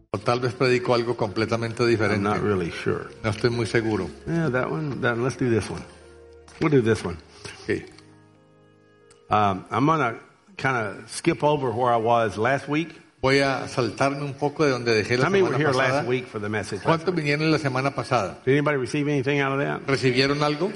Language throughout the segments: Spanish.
O tal vez predico algo completamente I'm diferente. not really sure. No estoy muy seguro. Yeah, that one. Let's do this one. We'll do this one. Okay. I'm going to kind of skip over where I was last week. Voy a saltarme un poco de donde dejé la How many were semana here pasada. last week for the message? ¿Cuántos vinieron la semana pasada? Did anybody receive anything out of that? ¿Recibieron algo?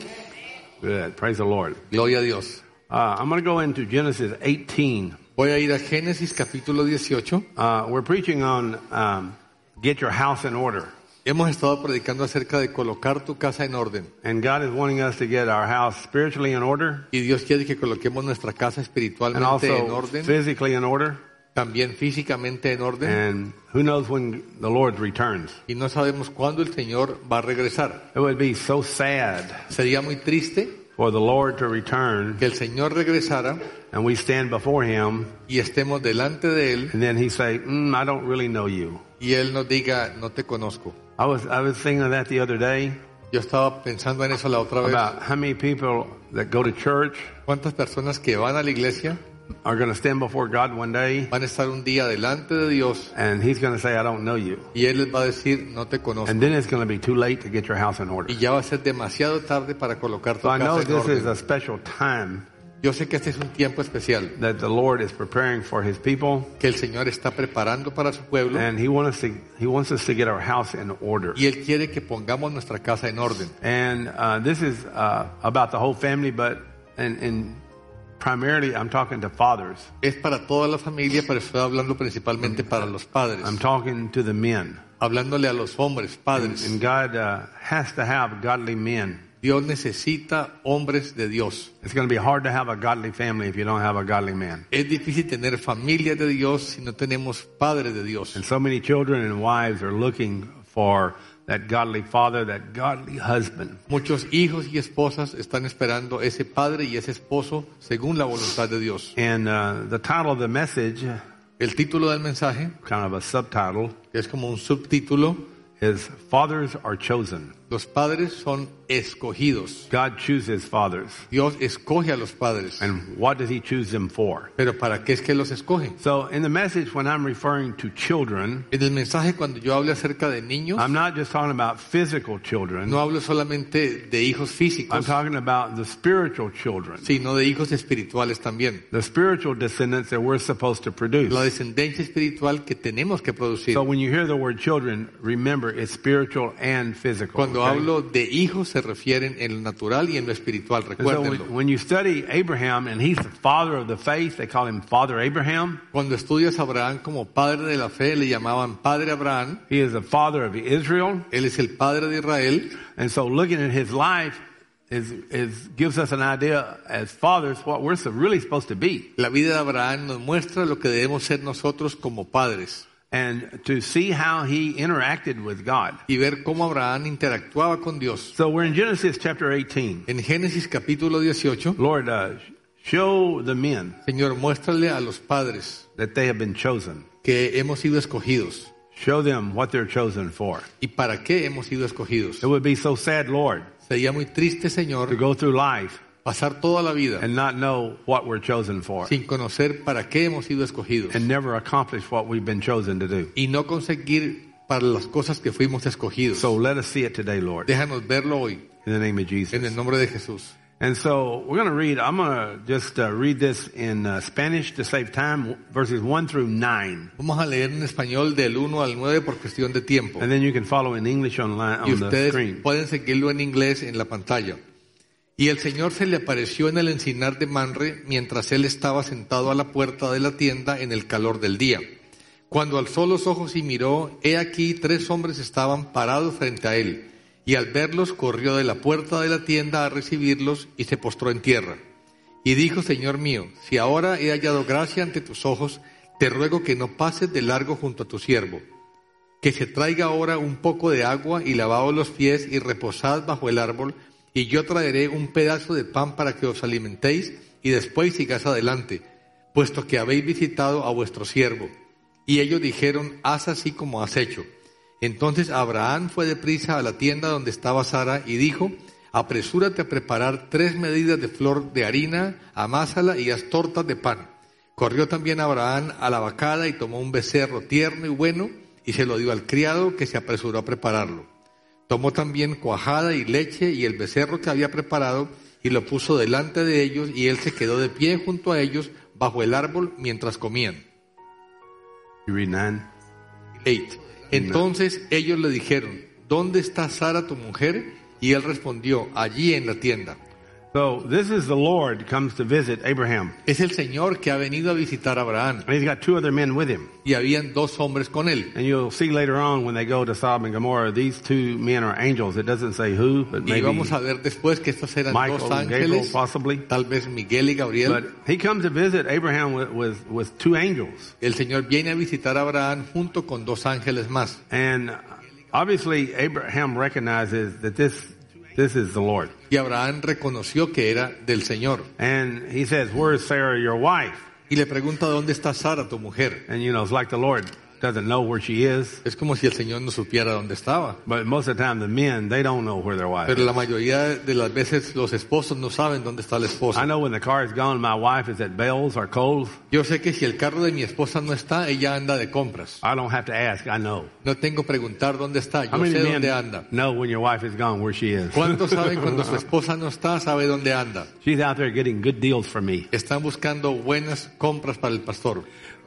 Good. Praise the Lord. Gloria a Dios. I'm going to go into Genesis 18. Voy a ir a Génesis capítulo 18. We're preaching on get your house in order. Hemos estado predicando acerca de colocar tu casa en orden. And God is wanting us to get our house spiritually in order Y Dios quiere que coloquemos nuestra casa and espiritualmente en also orden, physically in order. también físicamente en orden. And who knows when the Lord returns. Y no sabemos cuándo el Señor va a regresar. It would be so sad Sería muy triste for the Lord to return que el Señor regresara and we stand before Him y estemos delante de Él and then He say, I don't really know you. y Él nos diga, no te conozco. I was thinking of that the other day Yo estaba pensando en eso la otra vez. about how many people that go to church ¿Cuántas personas que van a la iglesia are going to stand before God one day van a estar un día delante de Dios and He's going to say, I don't know you. y Él les va a decir, no te conozco? And then it's going to be too late to get your house in order. Y ya va a ser demasiado tarde para colocar tu So I know casa en this is orden. a special time Yo sé que este es un tiempo especial that the Lord is preparing for His people, que el Señor está preparando para su pueblo and He wants us to get our house in order. y Él quiere que pongamos nuestra casa en orden. And this is about the whole family, but and primarily I'm talking to fathers. Es para toda la familia, pero estoy hablando principalmente para los padres, I'm talking to the men. hablándole a los hombres, padres. And God has to have godly men. Dios necesita hombres de Dios. It's going to be hard to have a godly family if you don't have a godly man. Es difícil tener familia de Dios si no tenemos padres de Dios. And so many children and wives are looking for that godly father, that godly husband. Muchos hijos y esposas están esperando ese padre y ese esposo según la voluntad de Dios. And the title of the message, El título del mensaje, kind of a subtitle, que es como un subtítulo, is Fathers Are Chosen. los padres son escogidos. God chooses fathers. Dios escoge a los padres. And what does He choose them for? Pero ¿para qué es que los escoge? So in the message, when I'm referring to children, En el mensaje cuando yo hable acerca de niños, I'm not just talking about physical children. no hablo solamente de hijos I'm físicos, talking about the spiritual children. sino de hijos espirituales también. The spiritual descendants that we're supposed to produce. La descendencia espiritual que tenemos que producir. So when you hear the word children, remember it's spiritual and physical. Cuando okay? hablo de hijos se refieren en lo natural y en lo espiritual, And so recuérdenlo. when you study Abraham, and he's the father of the faith, they call him Father Abraham. Cuando estudias a Abraham como padre de la fe, le llamaban padre Abraham. He is the father of Israel. Él es el padre de Israel. And so looking at his life gives us an idea as fathers what we're really supposed to be. La vida de Abraham nos muestra lo que debemos ser nosotros como padres. And to see how he interacted with God. Y ver cómo Abraham interactuaba con Dios. So we're in Genesis chapter 18. En Génesis capítulo 18, Lord, show the men Señor, muéstrale a los padres that they have been chosen. que hemos sido escogidos. Show them what they're chosen for. ¿Y para qué hemos sido escogidos? It would be so sad, Lord, Sería muy triste, to Señor, go through life pasar toda la vida and not know what we're chosen for sin conocer para qué hemos sido escogidos and never accomplish what we've been chosen to do. y no conseguir para las cosas que fuimos escogidos. So let us see it today, Lord, Déjanos verlo hoy in the name of en el Jesus. nombre de Jesús. And so we're going to read, I'm going to just read this in Spanish to save time, verses 1 through 9. Vamos a leer en español del 1 al 9 por cuestión de tiempo. And then you can follow in English online Y on the ustedes screen. pueden seguirlo en inglés en la pantalla. Y el Señor se le apareció en el encinar de Manre mientras él estaba sentado a la puerta de la tienda en el calor del día. Cuando alzó los ojos y miró, he aquí 3 hombres estaban parados frente a él. Y al verlos corrió de la puerta de la tienda a recibirlos y se postró en tierra. Y dijo, Señor mío, si ahora he hallado gracia ante tus ojos, te ruego que no pases de largo junto a tu siervo. Que se traiga ahora un poco de agua y lavaos los pies y reposad bajo el árbol, y yo traeré un pedazo de pan para que os alimentéis y después sigáis adelante, puesto que habéis visitado a vuestro siervo. Y ellos dijeron, haz así como has hecho. Entonces Abraham fue deprisa a la tienda donde estaba Sara y dijo, apresúrate a preparar 3 medidas de flor de harina, amásala y haz tortas de pan. Corrió también Abraham a la vacada y tomó un becerro tierno y bueno, y se lo dio al criado que se apresuró a prepararlo. Tomó también cuajada y leche y el becerro que había preparado y lo puso delante de ellos, y él se quedó de pie junto a ellos bajo el árbol mientras comían. You read 9? 8. Entonces ellos le dijeron, ¿dónde está Sara tu mujer? Y él respondió, allí en la tienda. So this is the Lord comes to visit Abraham. Es el Señor que ha venido a visitar a Abraham. And he's got 2 other men with him. Y habían 2 hombres con él. And you'll see later on when they go to Sodom and Gomorrah, these 2 men are angels. It doesn't say who, but Y maybe vamos a ver después que estos eran Michael 2 and Gabriel, ángeles, possibly. tal vez Miguel y Gabriel. But he comes to visit Abraham with 2 angels. El Señor viene a visitar a Abraham junto con 2 ángeles más. And obviously Abraham recognizes that this is the Lord. Y Abraham reconoció que era del Señor. And he says, "Where is Sarah, your wife?" Y le pregunta, ¿dónde está Sara, tu mujer? And you know, it's like the Lord doesn't know where she is. Es como si el Señor no supiera dónde estaba. But most of the time, the men, they don't know where their wife Pero is. la mayoría de las veces los esposos no saben dónde está la I esposa. know when the car is gone, my wife is at Bell's or Kohl's. Yo sé que si el carro de mi esposa no está, ella anda de compras. I don't have to ask, I know. No tengo que preguntar dónde está, How yo many sé men dónde anda. know when your wife is gone where she is? ¿Cuántos saben cuando su esposa no está, sabe dónde anda? She's out there getting good deals from me. Están buscando buenas compras para el pastor.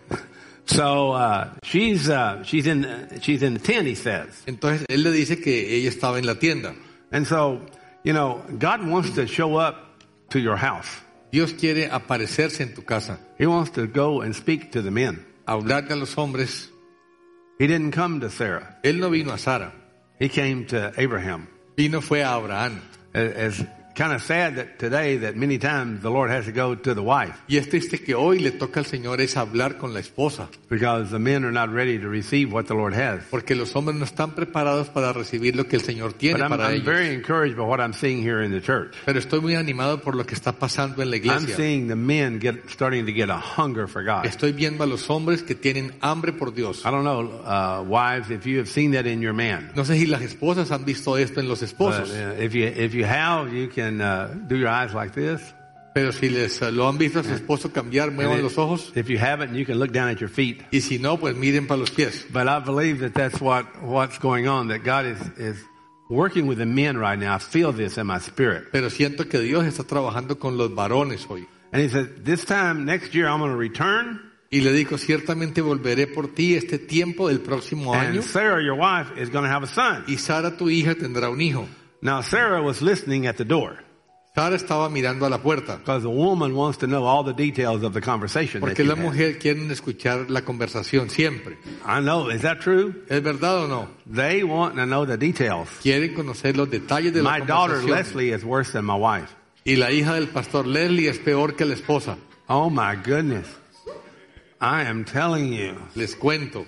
So she's in the tent, he says. Entonces él le dice que ella estaba en la tienda. And so, you know, God wants to show up to your house. Dios quiere aparecerse en tu casa, He wants to go and speak to the men. hablarle a los hombres. He didn't come to Sarah. Él no vino a Sara, He came to Abraham. fue a Abraham. It's kind of sad that today that many times the Lord has to go to the wife Y es triste que hoy le toca al Señor es hablar con la esposa, because the men are not ready to receive what the Lord has. porque los hombres no están preparados para recibir lo que el Señor tiene But para I'm ellos. very encouraged by what I'm seeing here in the church. Pero estoy muy animado por lo que está pasando en la I'm iglesia. seeing the men starting to get a hunger for God. Estoy viendo a los hombres que tienen hambre por Dios. I don't know, wives, if you have seen that in your man. No sé si las esposas han visto esto en los But, esposos, if you have, you can do your eyes like this. pero si les lo han visto a su esposo cambiar, muevan los ojos, If you haven't, you can look down at your feet. y si no, pues miren para los pies. But I believe that that's what's going on, that God is working with the men right now. I feel this in my spirit. Pero siento que Dios está trabajando con los varones hoy. And he said, this time next year I'm going to return. Y le digo, ciertamente volveré por ti este tiempo del próximo año, And Sarah, your wife, is going to have a son. y Sara, tu hija, tendrá un hijo. Now Sarah was listening at the door Sara estaba mirando a la puerta, because the woman wants to know all the details of the conversation. That porque you la had. mujer quiere escuchar la conversación siempre. I know. Is that true? ¿Es verdad o no? They want to know the details. Quieren conocer los detalles de la My daughter conversación. Leslie is worse than my wife. Y la hija del pastor Leslie es peor que la esposa. Oh my goodness. I am telling you. Les cuento.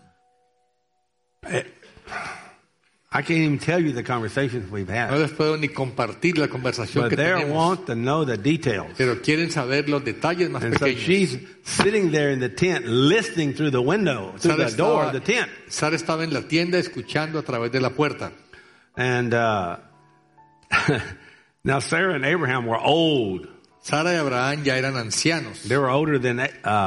I can't even tell you the conversations we've No had. les puedo ni compartir la conversación But que they tenemos. want to know the details. Pero quieren saber los detalles más And so pequeños. she's sitting there in the tent, listening through the window, through Sara the door estaba, of the tent. Sara estaba en la tienda escuchando a través de la puerta. And now Sarah and Abraham were old. Sara y Abraham ya eran ancianos. They were older than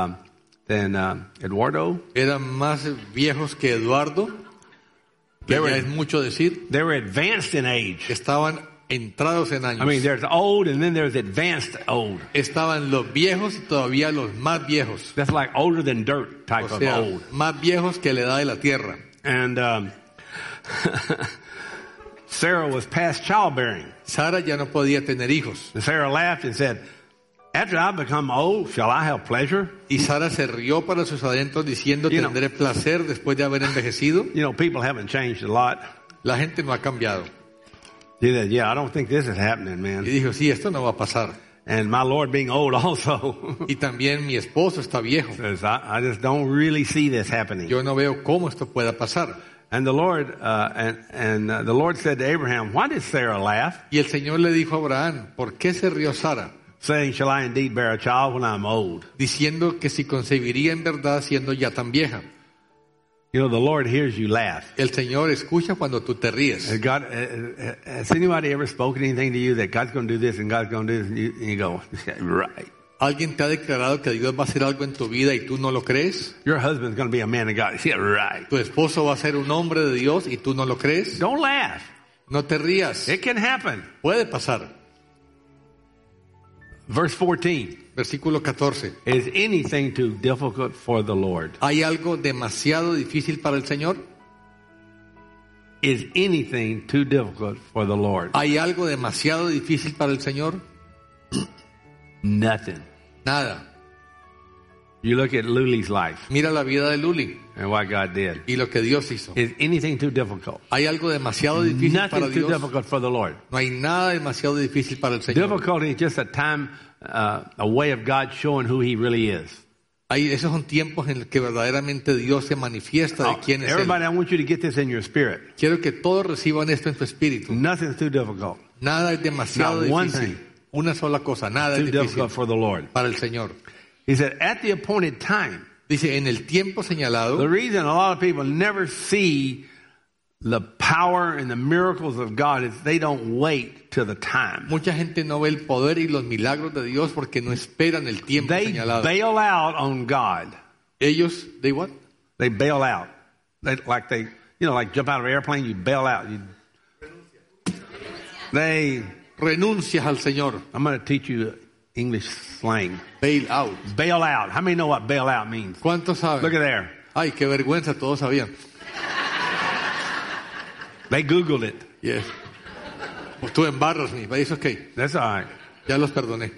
Eduardo. Eran más viejos que Eduardo, que They were- ya es mucho decir. They were advanced in age. Estaban entrados en años. I mean, there's old and then there's advanced old. Estaban los viejos y todavía los más viejos. That's like older than dirt type O of sea, old. más viejos que la edad de la tierra. And Sarah was past childbearing. Sara ya no podía tener hijos. And Sarah laughed and said, after I become old, shall I have pleasure? Y Sara se rió para sus adentros diciendo, You know. tendré placer después de haber envejecido. You know, people haven't changed a lot. La gente no ha cambiado. She said, yeah, I don't think this is happening, Y man. dijo, sí, esto no va a pasar. And my Lord being old also. Y también mi esposo está viejo. Says, I just don't really see this happening. Yo no veo cómo esto pueda pasar. And the Lord, the Lord said to Abraham, why did Sarah laugh? Y el Señor le dijo a Abraham, ¿por qué se rió Sara? Saying, shall I indeed bear a child when I'm old? Diciendo que si concebiría en verdad siendo ya tan vieja. You know, the Lord hears you laugh. El Señor escucha cuando tú te ríes. God, has anybody ever spoken anything to you that God's going to do this and God's going to do this? And you go, right. ¿Alguien te ha declarado que Dios va a hacer algo en tu vida y tú no lo crees? Your husband's going to be a man of God. Yeah, right. ¿Tu esposo va a ser un hombre de Dios y tú no lo crees? Don't laugh. No te rías. It can happen. Puede pasar. Verse 14. Versículo 14. Is anything too difficult for the Lord? ¿Hay algo demasiado difícil para el Señor? Is anything too difficult for the Lord? ¿Hay algo demasiado difícil para el Señor? Nothing. Nada. You look at Luli's life Mira la vida de Luli and what God did. y lo que Dios hizo. Is anything too difficult? ¿Hay algo demasiado difícil para Nothing too Dios? difficult for the Lord. No hay nada demasiado difícil para el Señor. Difficulty is just a time, a way of God showing who He really is. Esos son tiempos en los que verdaderamente Dios se manifiesta de quién es Él. Everybody, I want you to get this in your spirit. Quiero que todos reciban esto en tu espíritu. Nothing's too difficult. Nada es demasiado Not one difícil. thing. Una sola cosa, nada Too es difícil difficult for the Lord. para el Señor. He said, at the appointed time. Dice, en el tiempo The señalado, reason a lot of people never see the power and the miracles of God is they don't wait till the time. mucha gente no ve el poder y los milagros de Dios porque no esperan el tiempo They señalado. bail out on God. Ellos, ¿de what? They bail out. They like jump out of an airplane, you bail out. Renuncias al Señor. I'm going to teach you English slang. Bail out. Bail out. How many know what bail out means? ¿Cuántos saben? Look at there. Ay, qué vergüenza, todos sabían. They Googled it. Yes. Pues tú embarras mi país, ok. That's all right. Ya los perdoné.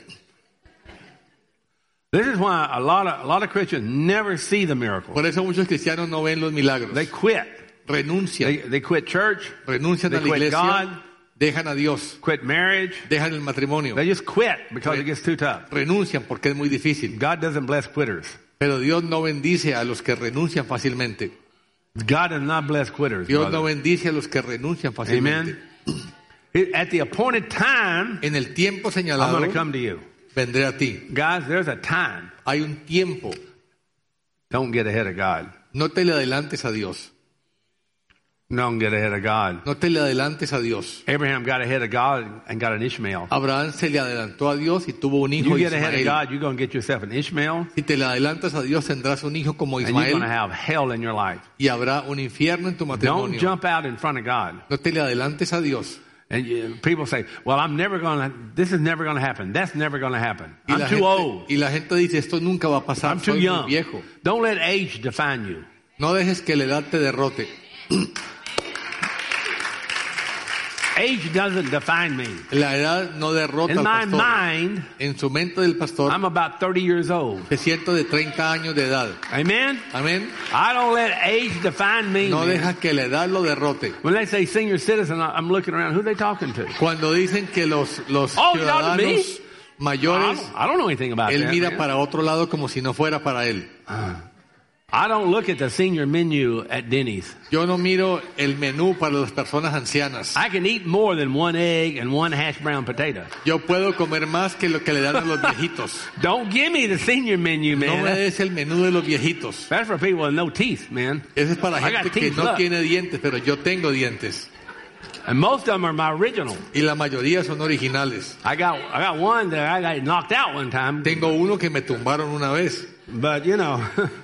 This is why a lot of Christians never see the miracle. Por eso muchos cristianos no ven los milagros. They quit. Renuncian. They quit church. Renuncian They a la quit iglesia. God. Dejan a Dios. Quit marriage. Dejan el matrimonio. They just quit because it gets too tough. Renuncian porque es muy difícil. God doesn't bless quitters. Pero Dios no bendice a los que renuncian fácilmente. God does not bless quitters. Dios brother. no bendice a los que renuncian fácilmente. Amen. At the appointed time, En el tiempo I'm señalado, going to come to you. vendré a ti. Guys, there's a time. Hay un tiempo. Don't get ahead of God. No te le adelantes a Dios. Don't get ahead of God. No te le adelantes a Dios. Abraham got ahead of God and got an Ishmael. Abraham se le adelantó a Dios y tuvo un hijo You get ahead of Ismael. God, you're going to get yourself an Ishmael, Si te le adelantas a Dios, tendrás un hijo como and you're going to Ismael have hell in your life. y habrá un infierno en tu Don't matrimonio. jump out in front of God. No te le adelantes a Dios. And people say, well, this is never going to happen. That's never going to happen. Y I'm la, too gente, old. y la gente dice, esto nunca va a pasar, I'm too soy muy young. viejo. Don't let age define you. No dejes que la edad te derrote. Age doesn't define me. La edad no derrota In al my pastor. mind, En su mente del pastor, I'm about 30 years old. se siento de 30 años de edad. Amen? Amén. I don't let age define me. No man. deja que la edad lo derrote. When they say senior citizen, I'm looking around. Who are they talking to? Cuando dicen que los Oh, you're talking to me? ciudadanos mayores, I don't know anything about él that. mira man. para otro lado como si no fuera para él. I don't look at the senior menu at Denny's. Yo no miro el menú para las personas ancianas. I can eat more than one egg and one hash brown potato. Yo puedo comer más que lo que le dan a los viejitos. Don't give me the senior menu, No man. me des el menú de los viejitos. That's for people with no teeth, man. Ese es para I got gente que teeth, no look. tiene dientes, pero yo tengo dientes. And most of them are my original. Y la mayoría son originales. I got one that I got knocked out one time. Tengo uno que me tumbaron una vez. But you know.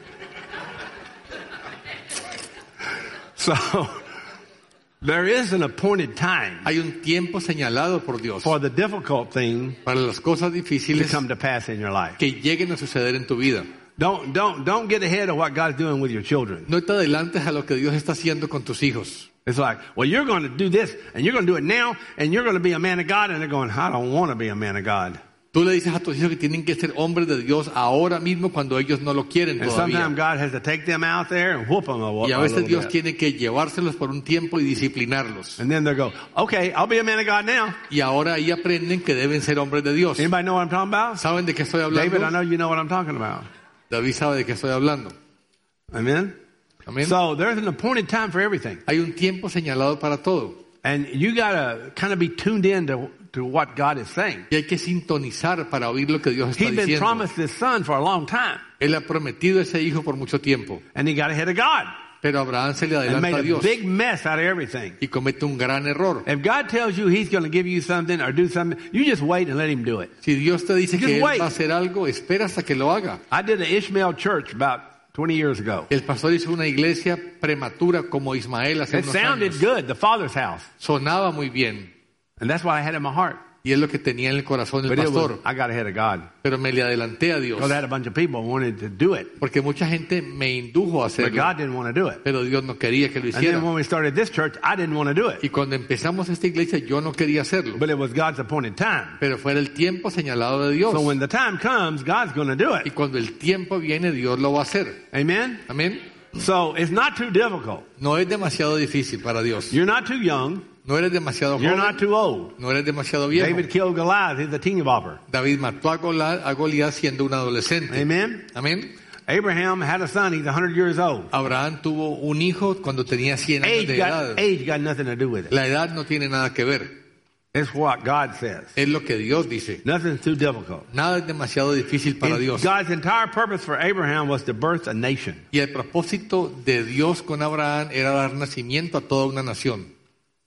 So there is an appointed time Hay un tiempo señalado por Dios for the difficult thing para las cosas to difíciles come to pass in your life. que lleguen a suceder en tu vida. Don't get ahead of what God's doing with your children. No te adelantes a lo que Dios está haciendo con tus hijos. It's like, well, you're going to do this, and you're going to do it now, and you're going to be a man of God, and they're going, I don't want to be a man of God. Tú le dices a tus hijos que tienen que ser hombres de Dios ahora mismo cuando ellos no lo quieren And todavía. sometimes God has to take them out there and whoop them Y a veces little Dios bit. tiene que llevárselos por un tiempo y disciplinarlos. And then they'll go, okay, I'll be a man of God now. Y ahora ahí aprenden que deben ser hombres de Dios. Anybody know what I'm talking about? ¿Saben de qué estoy David, I hablando? know you know what I'm talking about. David sabe de qué estoy hablando. Amen? Amén. So there's an appointed time for everything. Hay un tiempo señalado para todo. And you got to kind of be tuned in to what God is saying. Y hay que sintonizar para oír lo que Dios está He'd been diciendo. promised this son for a long time. Él ha prometido ese hijo por mucho tiempo. And he got ahead of God. Pero Abraham se le and adelanta made a a Dios big mess out of everything. y comete un gran error. If God tells you He's going to give you something or do something, you just wait and let Him do it. Si Dios te dice Just que Él wait. va a hacer algo, espera hasta que lo haga. I did an Ishmael church about 20 years ago. El pastor hizo una iglesia prematura como Ismael hace It unos sounded años. good, the Father's house. Sonaba muy bien. And that's what I had in my heart. Y es lo que tenía en el corazón el But it was, pastor. I got ahead of God. Pero me le adelanté a Dios. Because I had a bunch of people who wanted to do it. Porque mucha gente me indujo a But hacerlo. God didn't want to do it. Pero Dios no quería que lo And then hiciera. when we started this church, I didn't want to do it. Y cuando empezamos esta iglesia yo no quería hacerlo. But it was God's appointed time. Pero fue el tiempo señalado de Dios. So when the time comes, God's going to do Y it. cuando el tiempo viene, Dios lo va a hacer. Amen? Amén. So it's not too difficult. No es demasiado difícil para Dios. You're not too young. No eres demasiado You're not joven. too old. No eres demasiado viejo. David killed Goliath. He's a teeny bopper. David mató a Goliat siendo un adolescente. Amen? Amén. Abraham had a son. He's 100 years old. Abraham tuvo un hijo cuando tenía 100 años de edad. Age got nothing to do with it. La edad no tiene nada que ver. It's what God says. Es lo que Dios dice. Nothing's too difficult. Nada es demasiado difícil para Dios. God's entire purpose for Abraham was to birth a nation. Y el propósito de Dios con Abraham era dar nacimiento a toda una nación.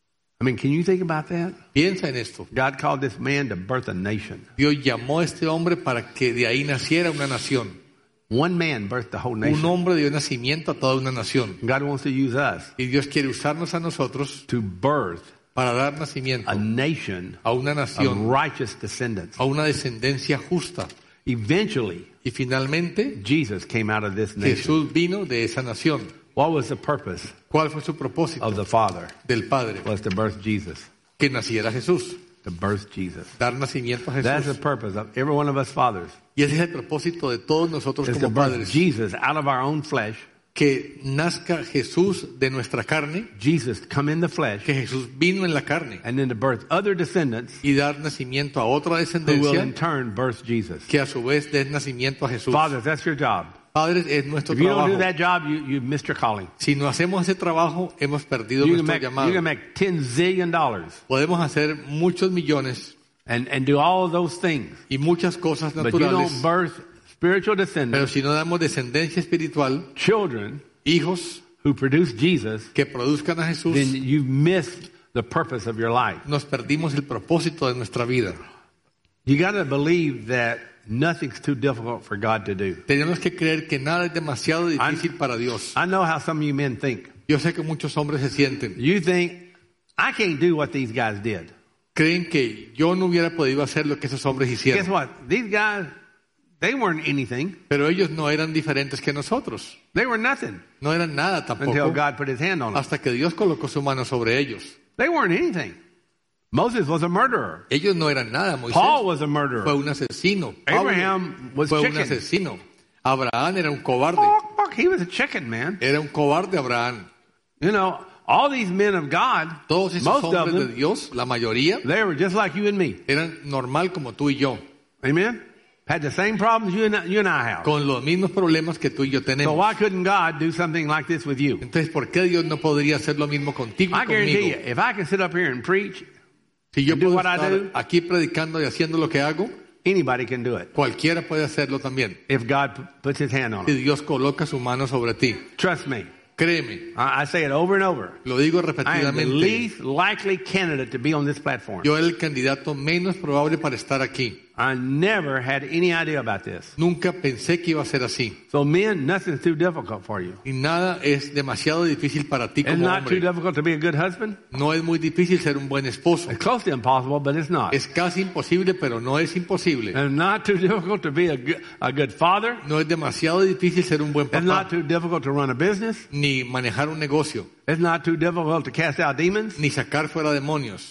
I mean, can you think about that? Piensa en esto. God called this man to birth a nation. Dios llamó a este hombre para que de ahí naciera una nación. One man birthed the whole Un nation. hombre dio nacimiento a toda una nación. God wants to use us Y Dios quiere usarnos a nosotros to birth para dar nacimiento a nation a una of nación, righteous descendants. a una descendencia justa. Eventually, Y finalmente Jesus came out of this nation. Jesús vino de esa nación. What was the purpose ¿Cuál fue su propósito? of the Father? Del Padre. Was to birth Jesus. Que naciera Jesús. To birth Jesus. Dar nacimiento a That's the Jesús. purpose of every one of us fathers. Y ese es el propósito de todos nosotros Is to como birth padres. Jesus out of our own flesh. Que nazca Jesús de nuestra carne. Jesus come in the flesh. Que Jesús vino en la carne. And then to birth other descendants Y dar nacimiento a otra who will descendencia. in turn birth Jesus. Que a su vez dé nacimiento a Jesús. Fathers, that's your job. Padres, es nuestro If you don't trabajo. do that job, you missed your calling. Si no hacemos ese trabajo, hemos perdido You can nuestro make llamado. $10 zillion Podemos hacer muchos millones and do all of those things. y muchas cosas But you naturales. don't birth spiritual Pero descendants, si no damos descendencia espiritual, children hijos who produce Jesus, que produzcan a Jesús, then you've missed the purpose of your life. nos perdimos el propósito de nuestra vida. You got to believe that nothing's too difficult for God to do. Tenemos que creer que nada es demasiado difícil para Dios. I know how some of you men think. Yo sé que muchos hombres se sienten. You think, I can't do what these guys did. Creen que yo no hubiera podido hacer lo que esos hombres Guess hicieron. what? These guys, they weren't anything. Pero ellos no eran diferentes que nosotros. They were nothing No eran nada until tampoco. God put his hand on them. Hasta que Dios colocó su mano sobre ellos. They weren't anything. Moses was a murderer. Ellos no eran nada. Moisés Paul was a fue murderer. un asesino. Pablo Abraham was fue un chicken. asesino. Abraham era un cobarde. Fuck, he was a chicken, man. Era un cobarde Abraham. You know, all these men of God, Todos esos most of hombres de them, Dios, la mayoría, they were just like you and me. eran normal como tú y yo. Amen? Had the same problems you and I have. Con los mismos problemas que tú y yo So tenemos. why couldn't God do something like this with you? Entonces, ¿por qué Dios no podría hacer lo mismo contigo y I guarantee you, conmigo? if I can sit up here and preach, Si yo and do puedo what I estar do, aquí predicando y haciendo lo que hago, anybody can do it. cualquiera puede hacerlo también. If God puts his hand on Si it. Dios coloca su mano sobre ti. Trust me. Créeme, I say it over and over. lo digo I am the repetidamente. least likely candidate to be on this platform. Yo era el candidato menos probable para estar aquí. I never had any idea about this. Nunca pensé que iba a ser así. So men, nothing's too difficult for you. Y nada es demasiado difícil para ti It's como not too hombre. difficult to be a good husband. No es muy difícil ser un buen esposo. It's close to impossible, but it's not. Es casi imposible, pero no es imposible. It's not too difficult to be a good father. No es demasiado difícil ser un buen It's not papá, too difficult to run a business. ni manejar un negocio, It's not too difficult to cast out demons. ni sacar fuera demonios.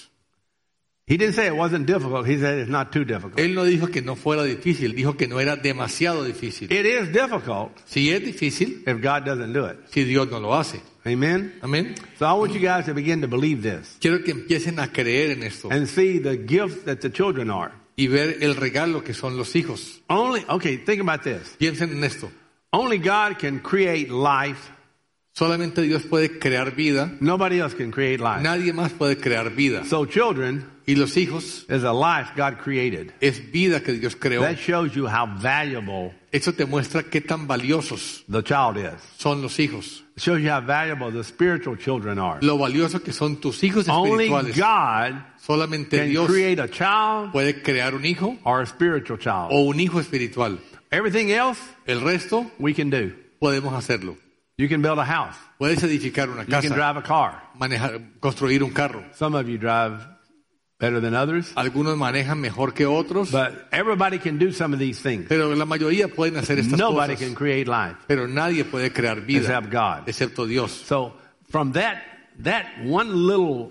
He didn't say it wasn't difficult. He said it's not too difficult. Él no dijo que no fuera difícil, dijo que no era demasiado difícil. It is difficult Si es difícil, if God doesn't do it. si Dios no lo hace. Amen? Amén. So I want you guys to begin to believe this Quiero que empiecen a creer en esto and see the gift that the children are. y ver el regalo que son los hijos. Okay, think about this. Piensen en esto. Only God can create life. Solamente Dios puede crear vida. Nobody else can create life. Nadie más puede crear vida. So children Y los hijos is a life God created. es vida que Dios creó. That shows you how valuable Eso te muestra qué tan valiosos the child is. son los hijos. It shows you how valuable the spiritual children are. Lo valioso que son tus hijos Only espirituales. God Solamente can Dios create a child puede crear un hijo or a spiritual child. o un hijo espiritual. Everything else El resto we can do. podemos hacerlo. You can build a house. Puedes edificar una You can casa, drive a car. construir un carro. Some of you drive better than others. Algunos manejan mejor que otros, But everybody can do some of these things. pero la mayoría pueden hacer estas Nobody cosas. can create life Pero nadie puede crear vida except God. excepto Dios. So from that one little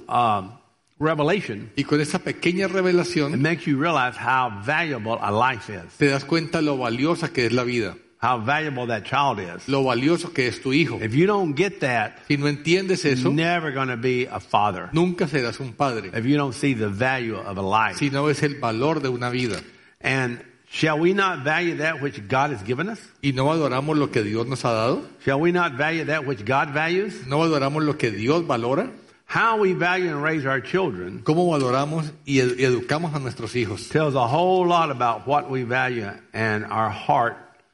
revelation, Y con esa pequeña it revelación makes you realize how valuable a life is, te das cuenta lo valiosa que es la vida, how valuable that child is. lo valioso que es tu hijo. If you don't get that, Si no entiendes eso, you're never going to be a father. nunca serás un padre. If you don't see the value of a life. Si no ves el valor de una vida. And shall we not value that which God has given us? ¿Y no valoramos lo que Dios nos ha dado? Shall we not value that which God values? ¿No valoramos lo que Dios valora? How we value and raise our children ¿Cómo valoramos y educamos a nuestros hijos? tells a whole lot about what we value and our heart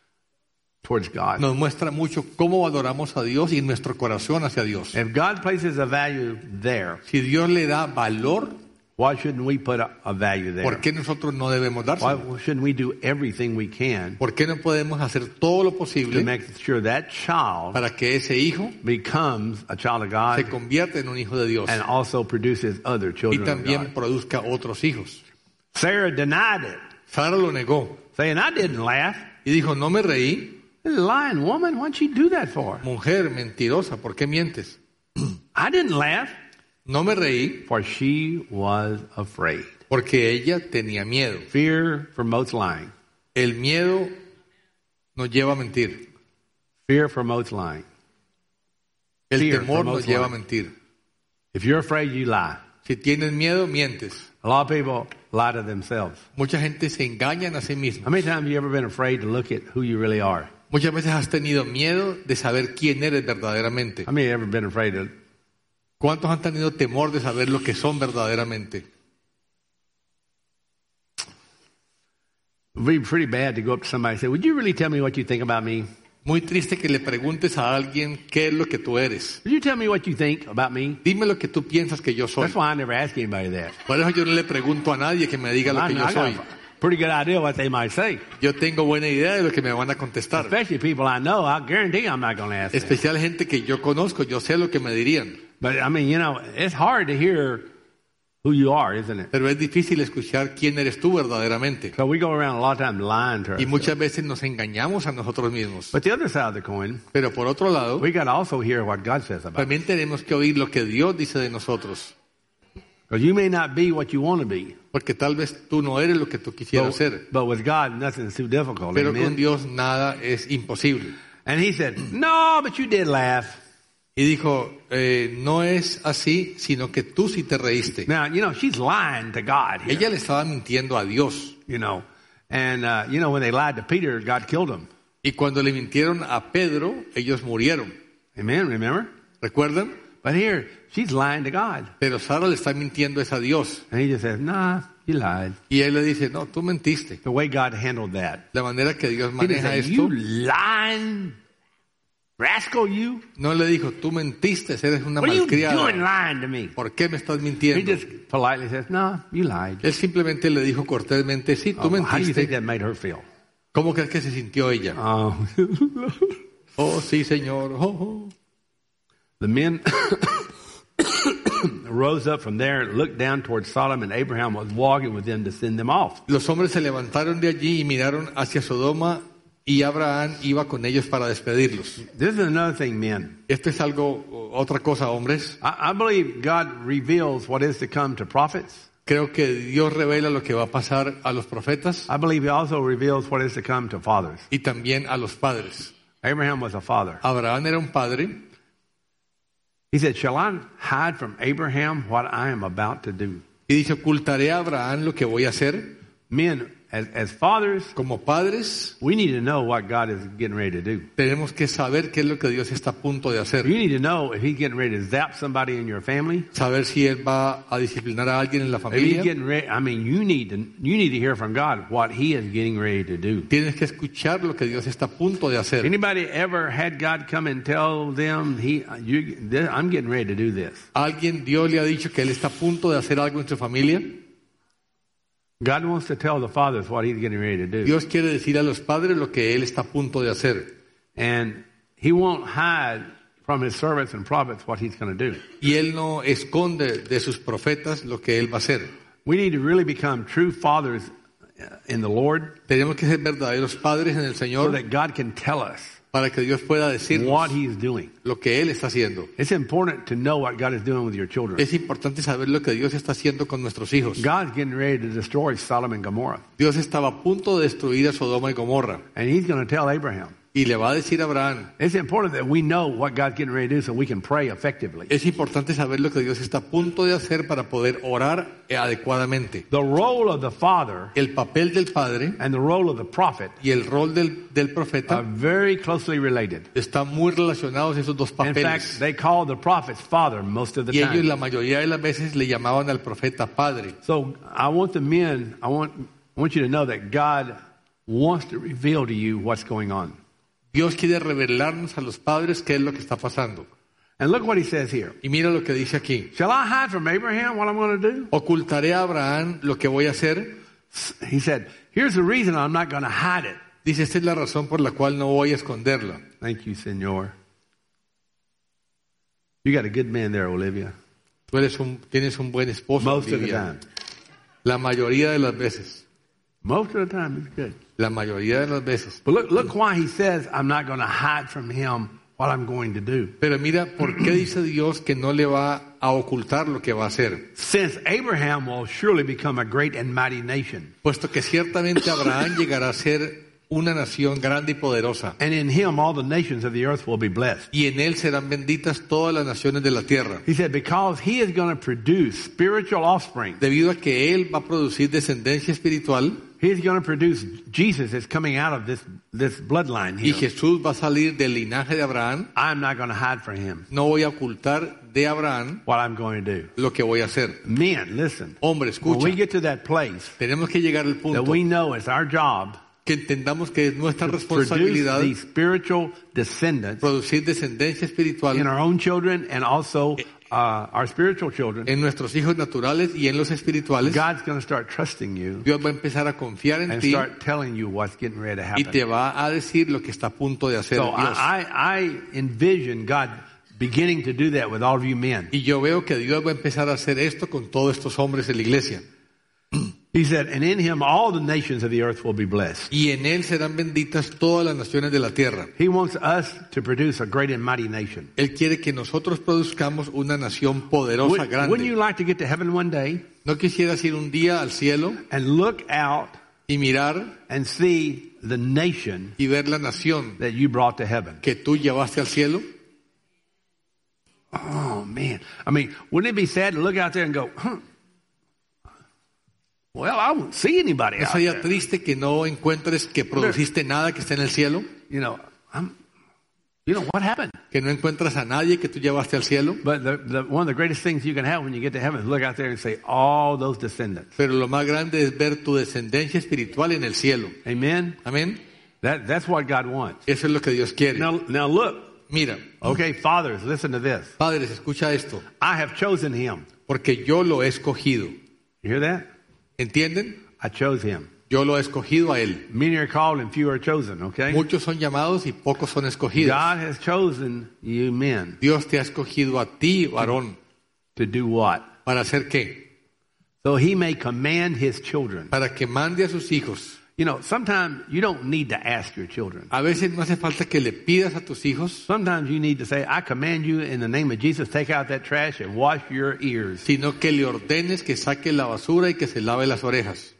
towards God. Nos muestra mucho cómo valoramos a Dios y nuestro corazón hacia Dios. If God places a value there, Si Dios le da valor, why shouldn't we put a value there? ¿por qué nosotros no debemos Why dárselo? shouldn't we do everything we can ¿Por qué no podemos hacer todo lo to posible make sure that child para que ese hijo becomes a child of se God convierta en un hijo de Dios and also produces other y children of también God? produzca otros hijos? Sarah denied it, Sara lo negó saying, I didn't laugh. y dijo, no me reí. This lying woman, what'd she do that for? Mujer mentirosa, ¿por qué mientes? I didn't laugh, No me reí for she was afraid. porque ella tenía miedo. Fear promotes lying. El miedo nos lleva a mentir. Fear promotes lying. El Fear temor nos promotes lleva a lying. mentir. If you're afraid, you lie. Si tienes miedo, mientes. A lot of people lie to themselves. Mucha gente se engaña a sí How misma. many times have you ever been afraid to look at who you really are? Muchas veces has tenido miedo de saber quién eres verdaderamente. How many have ever been afraid to... ¿Cuántos han tenido temor de saber lo que son verdaderamente? It would be pretty bad to go up to somebody and say, would you really tell me what you think about me? Muy triste que le preguntes a alguien qué es lo que tú eres. Would you tell me what you think about me? Dime lo que tú piensas que yo soy. That's why I never ask anybody that. Por eso yo no le pregunto a nadie que me diga lo que yo I got soy. a pretty good idea what they might say. Yo tengo buena idea de lo que me van a contestar. Especially people I know, I guarantee I'm not going to ask them. Especial gente que yo conozco, yo sé lo que me dirían. But I mean, you know, it's hard to hear who you are, isn't it? Pero es difícil escuchar quién eres tú verdaderamente. So we go around a lot of times lying to Y ourselves. muchas veces nos engañamos a nosotros mismos. But the other side of the coin, Pero por otro lado, we got to also hear what God says about it. también tenemos que oír lo que Dios dice de nosotros. Because you may not be what you want to be. Porque tal vez tú no eres lo que tú quisieras ser. But with God, nothing's too difficult. Pero con Amen? Dios nada es imposible. And he said, no, but you did laugh. Y dijo, no es así, sino que tú sí te reíste. Now, you know, she's lying to God here, Ella le estaba mintiendo a Dios. you know. And, you know, when they lied to Peter, God killed him. Y cuando le mintieron a Pedro, ellos murieron. Amen, remember? ¿Recuerdan? But here, she's lying to God. Pero Sara le está mintiendo es a Dios. And he just says, nah, you lied. Y él le dice, no, tú mentiste. The way God handled that. La manera que Dios He didn't maneja say, esto, you lying rascal, you. no le dijo, tú mentiste, eres una What are you doing malcriada. lying to me? ¿Por qué me estás He mintiendo? just politely says, no, you lied. Él simplemente le dijo cortésmente, sí, tú Oh, how do you think mentiste. that made her feel? ¿Cómo crees que se sintió ella? Oh, Oh, sí, Señor. Oh, oh. the men rose up from there and looked down towards Sodom, and Abraham was walking with them to send them off. Los hombres se levantaron de allí y miraron hacia Sodoma y Abraham iba con ellos para despedirlos. This is another thing, men. Esto es algo, otra cosa, hombres. I believe God reveals what is to come to prophets. Creo que Dios revela lo que va a pasar a los profetas I believe He also reveals what is to come to fathers. y también a los padres. Abraham was a father. Abraham era un padre He said, shall I hide from Abraham what I am about to do? y dice, ocultaré a Abraham lo que voy a hacer. Men, as fathers, Como padres, we need to know what God is getting ready to do. tenemos que saber qué es lo que Dios está a punto de hacer. You need to know if He's getting ready to zap somebody in your family. Saber si Él va a disciplinar a alguien en la If He's familia. getting ready, I mean, you need to hear from God what He is getting ready to do. Tienes que escuchar lo que Dios está a punto de hacer. Anybody ever had God come and tell them, I'm getting ready to do this? ¿Alguien, Dios le ha dicho que Él está a punto de hacer algo en su familia? God wants to tell the fathers what He's getting ready to do. Dios quiere decir a los padres lo que Él está a punto de hacer. And He won't hide from His servants and prophets what He's going to do. Y Él no esconde de sus profetas lo que Él va a hacer. We need to really become true fathers in the Lord Tenemos que ser verdaderos padres en el so Señor that God can tell us para que Dios pueda what decirnos He's doing. lo que Él está haciendo. It's important to know what God is doing with your children. Es importante saber lo que Dios está haciendo con nuestros hijos. God's getting ready to destroy Sodom and Gomorrah. Dios estaba a punto de destruir a Sodoma y Gomorra. And He's going to tell Abraham. Y le va a decir a Abraham, It's important that we know what God's getting ready to do so we can pray effectively. es importante saber lo que Dios está a punto de hacer para poder orar adecuadamente. The role of the father El papel del padre and the role of the prophet y el rol del are profeta very closely related. están muy relacionados esos dos In papeles. fact, they call the prophets father most of the Y ellos time. la mayoría de las veces le llamaban al profeta padre. So I want the men, I want you to know that God wants to reveal to you what's going on. Dios quiere revelarnos a los padres qué es lo que está pasando. And look what He says here. Y mira lo que dice aquí. Shall I hide from Abraham what I'm going to do? ¿Ocultaré a Abraham lo que voy a hacer? He said, here's the reason I'm not going to hide it. Dice, esta es la razón por la cual no voy a esconderla. Thank you, Senor. You got a good man there, Olivia. Tú tienes un buen esposo, Most of the Vivian. time. La mayoría de las veces. Most of the time, it's good. La mayoría de las veces. But look why He says, I'm not going to hide from him what I'm going to do. Pero mira, ¿por qué dice Dios que no le va a ocultar lo que va a hacer? Since Abraham will surely become a great and mighty nation, Puesto que ciertamente Abraham llegará a ser una nación grande y poderosa. and in him all the nations of the earth will be blessed. Y en él serán benditas todas las naciones de la tierra. He said, because he is going to produce spiritual offspring. Debido a que él va a producir descendencia espiritual He's going to produce, Jesus is coming out of this bloodline y here. Jesús va a salir del linaje de Abraham, I'm not going to hide from him no voy a ocultar de Abraham what I'm going to do. lo que voy a hacer. Men, listen. Hombre, When we escucha, get to that place tenemos que llegar al that punto we know it's our job que entendamos que es nuestra to produce responsabilidad these spiritual descendants producir descendencia espiritual in our own children and also our spiritual children. en nuestros hijos naturales y en los espirituales. God's going to start trusting you Dios va a empezar a confiar en and ti start telling you what's getting ready to y te happen. va a decir lo que está a punto de hacer So Dios. I envision God beginning to do that with all of you men. Y yo veo que Dios va a empezar a hacer esto con todos estos hombres de la iglesia. He said, and in him all the nations of the earth will be blessed. Y en él serán benditas todas las naciones de la tierra. He wants us to produce a great and mighty nation. Él quiere que nosotros produzcamos una nación poderosa, Wouldn't you grande. like to get to heaven one day ¿No quisieras ir un día al cielo and look out y mirar and see the nation y ver la nación that you brought to heaven? que tú llevaste al cielo? Oh, man. I mean, wouldn't it be sad to look out there and go, well, I won't see anybody ¿No out sería there. triste que no encuentres que produciste nada que esté en el cielo? You know, what happened? ¿Que no encuentras a nadie que tú llevaste al cielo? But one of the greatest things you can have when you get to heaven is look out there and say, all those descendants. Pero lo más grande es ver tu descendencia espiritual en el cielo. Amen? Amén. That's what God wants. Eso es lo que Dios quiere. Now look. Mira, Okay, fathers, listen to this. padres, escucha esto. I have chosen him. Porque yo lo he escogido. You hear that? ¿Entienden? I chose him. Yo lo he escogido a él. Many are called and few are chosen, okay? Muchos son llamados y pocos son escogidos. God has chosen you men Dios te ha escogido a ti, varón. to do what? ¿Para hacer qué? So he may command his children. Para que mande a sus hijos. You know, sometimes you don't need to ask your children. A veces no hace falta que le pidas a tus hijos, Sometimes you need to say, I command you in the name of Jesus, take out that trash and wash your ears. sino que le ordenes que saque la basura y que se lave las orejas.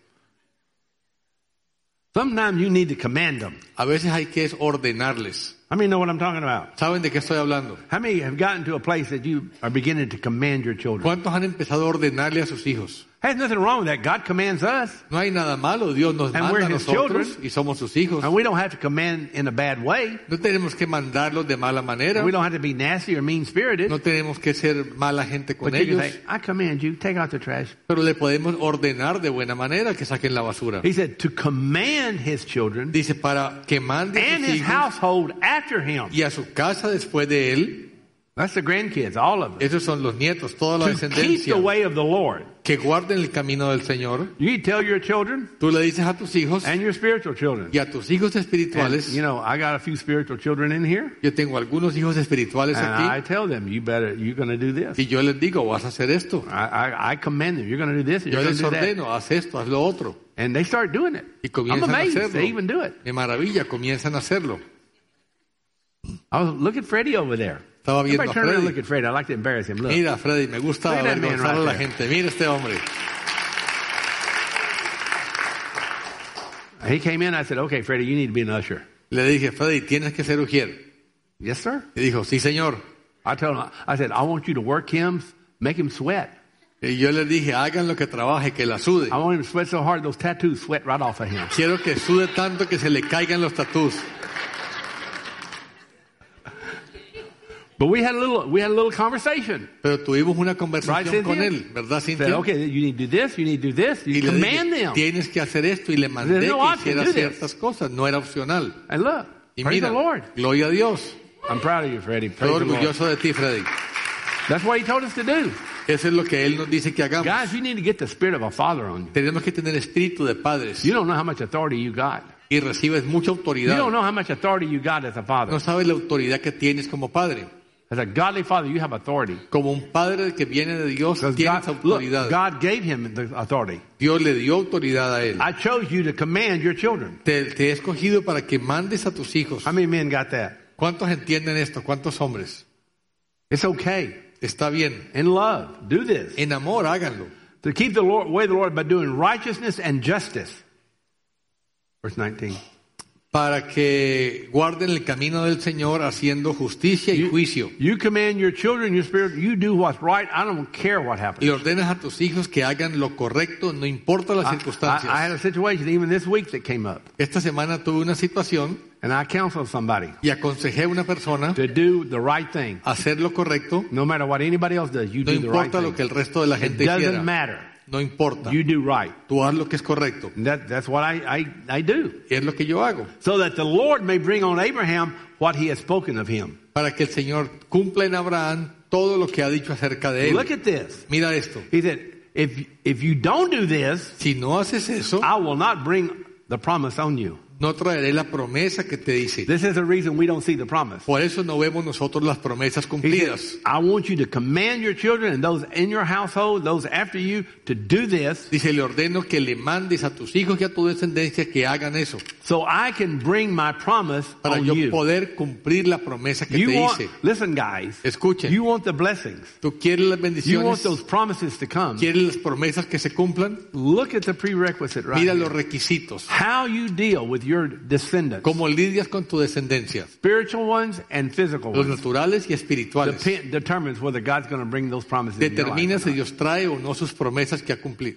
Sometimes you need to command them. A veces hay que ordenarles. How many know what I'm talking about? ¿Saben de qué estoy hablando? How many have gotten to a place that you are beginning to command your children? ¿Cuántos han empezado a ordenarle a sus hijos? There's nothing wrong with that. God commands us. No hay nada malo, Dios nos And manda we're a his nosotros children. y somos sus hijos. And we don't have to command in a bad way. No tenemos que mandarlos de mala manera, We don't have to be nasty or mean-spirited. no tenemos que ser mala gente con But you can ellos, say, I command you, take out the trash. pero le podemos ordenar de buena manera que saquen la basura. He said to command his children Dice, para que mande a and sus his hijos household after him. y a su casa después de él. That's the grandkids, all of them. Esos son los nietos, toda la To keep descendencia. the way of the Lord. Que guarden el camino del Señor. You tell your children Tú le dices a tus hijos and your spiritual children. y a tus hijos And, espirituales. you know, I got a few spiritual children in here. Yo tengo algunos hijos espirituales And I aquí tell them, you're going to do this. y yo les digo, vas a hacer esto. I command them, you're going to do this and Yo you're going les to do that. ordeno, haz esto, haz lo otro. And they start doing it. Y I'm comienzan a amazed hacerlo. they even do it. De maravilla, comienzan a hacerlo. Look at Freddie over there. Estaba viendo Everybody a turn around and Freddy. look at Freddie. I like to embarrass him. Look. Mira, Freddy, me gusta Look at that man avergonzar a right la there. gente. Mira este hombre. He came in, I said, okay, Freddie, you need to be an usher. Le dije, Freddy, tienes que ser ujier. Yes, sir. Y dijo, sí, señor. I told him, I said, I want you to work him, make him sweat. Y yo les dije, hagan lo que trabaje, que la sude. I want him to sweat so hard, those tattoos sweat right off of him. Quiero que sude tanto que se le caigan los tatús. But we had a little conversation. Pero tuvimos una Right, conversación con Cynthia? él, ¿verdad, Said, Cintia? okay, you need to do this, you need to do this. Y You le command dije, them. tienes que hacer esto, y le mandé There's no que option, hiciera do this. ciertas cosas, no era opcional. And look, Y praise mira, the Lord. gloria a Dios. I'm proud of you, Freddie. Estoy Praise the Lord. orgulloso de ti, Freddy. That's what he told us to do. Eso es lo que él nos dice que hagamos. Guys, you need to get the spirit of a father on you. Tenemos que tener espíritu de padres. You don't know how much authority you got. Y recibes mucha You autoridad. don't know how much authority you got as a father. No sabes la autoridad que tienes como padre. As a godly father, you have authority. Como un padre que viene de Dios, Because tienes God, look, autoridad. God gave him the authority. Dios le dio autoridad a él. I chose you to command your children. Te he escogido para que mandes a tus hijos. How many men got that? ¿Cuántos entienden esto? ¿Cuántos hombres? It's okay. Está bien. In love, do this. En amor, háganlo. To keep the Lord, way of the Lord by doing righteousness and justice. Verse 19. Para que guarden el camino del Señor haciendo justicia y juicio. You command your children, your spirit, you do what's right. I don't care what happens. Y ordenas a tus hijos que hagan lo correcto, no importa las I circunstancias. had a situation even this week that came up. Esta semana tuve una situación And I counseled somebody y aconsejé a una persona to do the right thing. a hacer lo correcto. No matter what anybody else does, you No do the right importa lo thing. que el resto de la It gente doesn't hiciera. matter. No importa. You do right. Tú haz lo que es correcto. And that's what I do. Y es lo que yo hago. So that the Lord may bring on Abraham what he has spoken of him. Para que el Señor cumpla en Abraham todo lo que ha dicho acerca de él. Look at this. Mira esto. He said, if you don't do this, Si no haces eso, I will not bring the promise on you. no traeré la promesa que te dice. This is the reason we don't see the promise. Por eso no vemos nosotros las promesas He cumplidas. said, I want you to command your children and those in your household, those after you, to do this Dice, le ordeno que le mandes a tus hijos y a tu descendencia que hagan eso. so I can bring my promise Para on yo you. poder cumplir la promesa que You te want, hice. listen guys, Escuchen. you want the blessings. Tú quieres las You want bendiciones, those promises to come. quieres las promesas que se cumplan. Look at the prerequisite right Mira here. los requisitos. How you deal with your descendants, Cómo lidias con tu descendencia. spiritual ones and physical Los ones, naturales y espirituales. determines whether God's going to bring those promises in your Determina life. si Dios trae o no sus promesas que ha cumplir.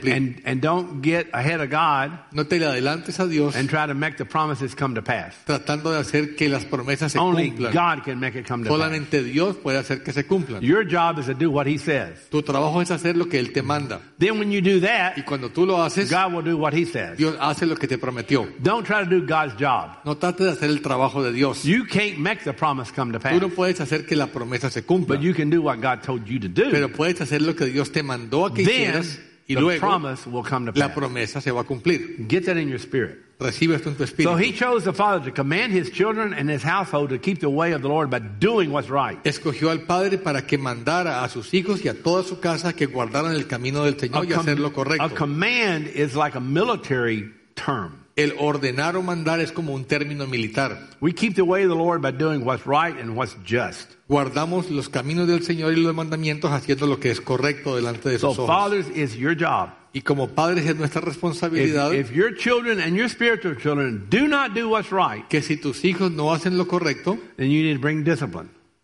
And don't get ahead of God No te le adelantes a Dios and try to make the promises come to pass. tratando de hacer que las promesas se Only cumplan. God can make it come to pass. Solamente Dios puede hacer que se cumplan. Your job is to do what He says. Tu trabajo es hacer lo que Él te manda. Then when you do Y that, cuando tú lo haces, God will do what He says. Dios hace lo que te prometió. Don't try to do God's job. No trates de hacer el trabajo de Dios. You can't make the promise come to Tú pass. no puedes hacer que la promesa se cumpla. But you can do what God told you to do. Pero puedes hacer lo que Dios te mandó a que Then hicieras y the luego promise will come to la pass. promesa se va a cumplir. Get that in your spirit. Recibe esto en tu So espíritu. He chose the Father to command His children and His household to keep the way of the Lord by doing what's right. Escogió al Padre para que mandara a sus hijos y a toda su casa que guardaran el camino del Señor y hacer lo A correcto. command is like a military term. El ordenar o mandar es como un término militar. We keep the way of the Lord by doing what's right and what's just. Guardamos los caminos del Señor y los mandamientos haciendo lo que es correcto delante de So sus ojos. fathers, it's your job. Y como padres es nuestra responsabilidad If your children and your spiritual children do not do what's right, que si tus hijos no hacen lo correcto, then you need to bring discipline.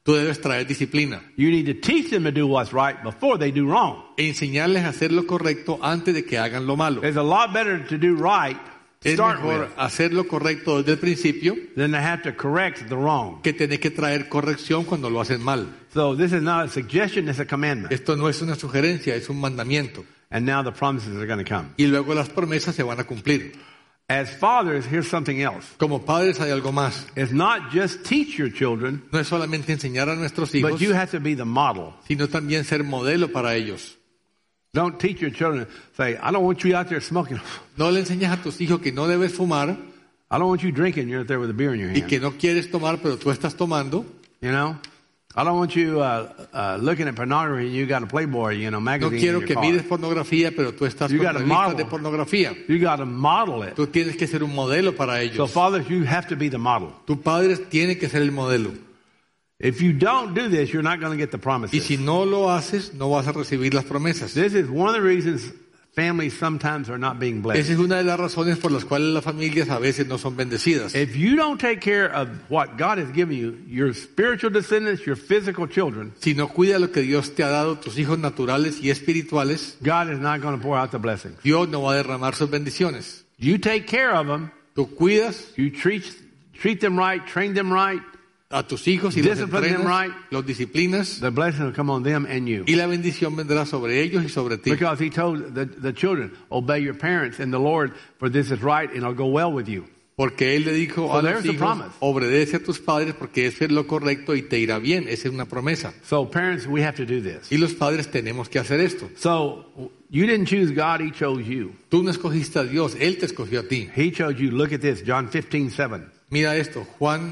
Tú debes traer disciplina You need to teach them to do what's right before they do wrong. e enseñarles a hacer lo correcto antes de que hagan lo malo. It's a lot better to do right to Es start mejor with hacer lo correcto desde el principio than to have to correct the wrong. que tener que traer corrección cuando lo hacen mal. So this is not a suggestion, it's a commandment. Esto no es una sugerencia, es un mandamiento. And now the promises are going to come. Y luego las promesas se van a cumplir. As fathers, here's something else. Como padres hay algo más. It's not just teach your children, No es solamente enseñar a nuestros hijos, but you have to be the model. sino también ser modelo para ellos. Don't teach your children, say, I don't want you out there smoking. No le enseñas a tus hijos que no debes fumar I don't want you drinking, you're out there with a beer in your y hand. que no quieres tomar, pero tú estás tomando. You know? I don't want you looking at pornography and you got a Playboy, No magazine quiero in que your mires car. pornografía, pero tú estás You con gotta revistas model. de pornografía. You got to model it. Tú tienes que ser un modelo para So ellos. fathers, you have to be the model. Tu padre tiene que ser el modelo. If you don't do this, you're not going to get the Y promises. si no lo haces, no vas a recibir las promesas. This is one of the reasons families sometimes are not being Esa blessed. es una de las razones por las cuales las familias a veces no son bendecidas. If you don't take care of what God has given you, your spiritual descendants, your physical children, Si no cuidas lo que Dios te ha dado, tus hijos naturales y espirituales, God is not going to pour out the blessings. Dios no va a derramar sus bendiciones. You take care of them, Tú cuidas you treat them right, train them right, a tus hijos y los Discipline them entrenas, right. los disciplinas, the blessing will come on them and you. y la bendición vendrá sobre ellos y sobre ti. Because he told the children, obey your parents in the Lord, for this is right and it'll go well with you. Porque Él le dijo So a there's los the hijos, promise. obedece a tus padres porque eso es lo correcto y te irá bien. Esa es una promesa. So parents, we have to do this. Y los padres tenemos que hacer esto. So you didn't choose God, he chose you. Tú no escogiste a Dios, Él te escogió a ti. He chose you. Look at this, John 15:7. Mira esto, Juan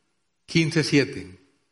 15:7.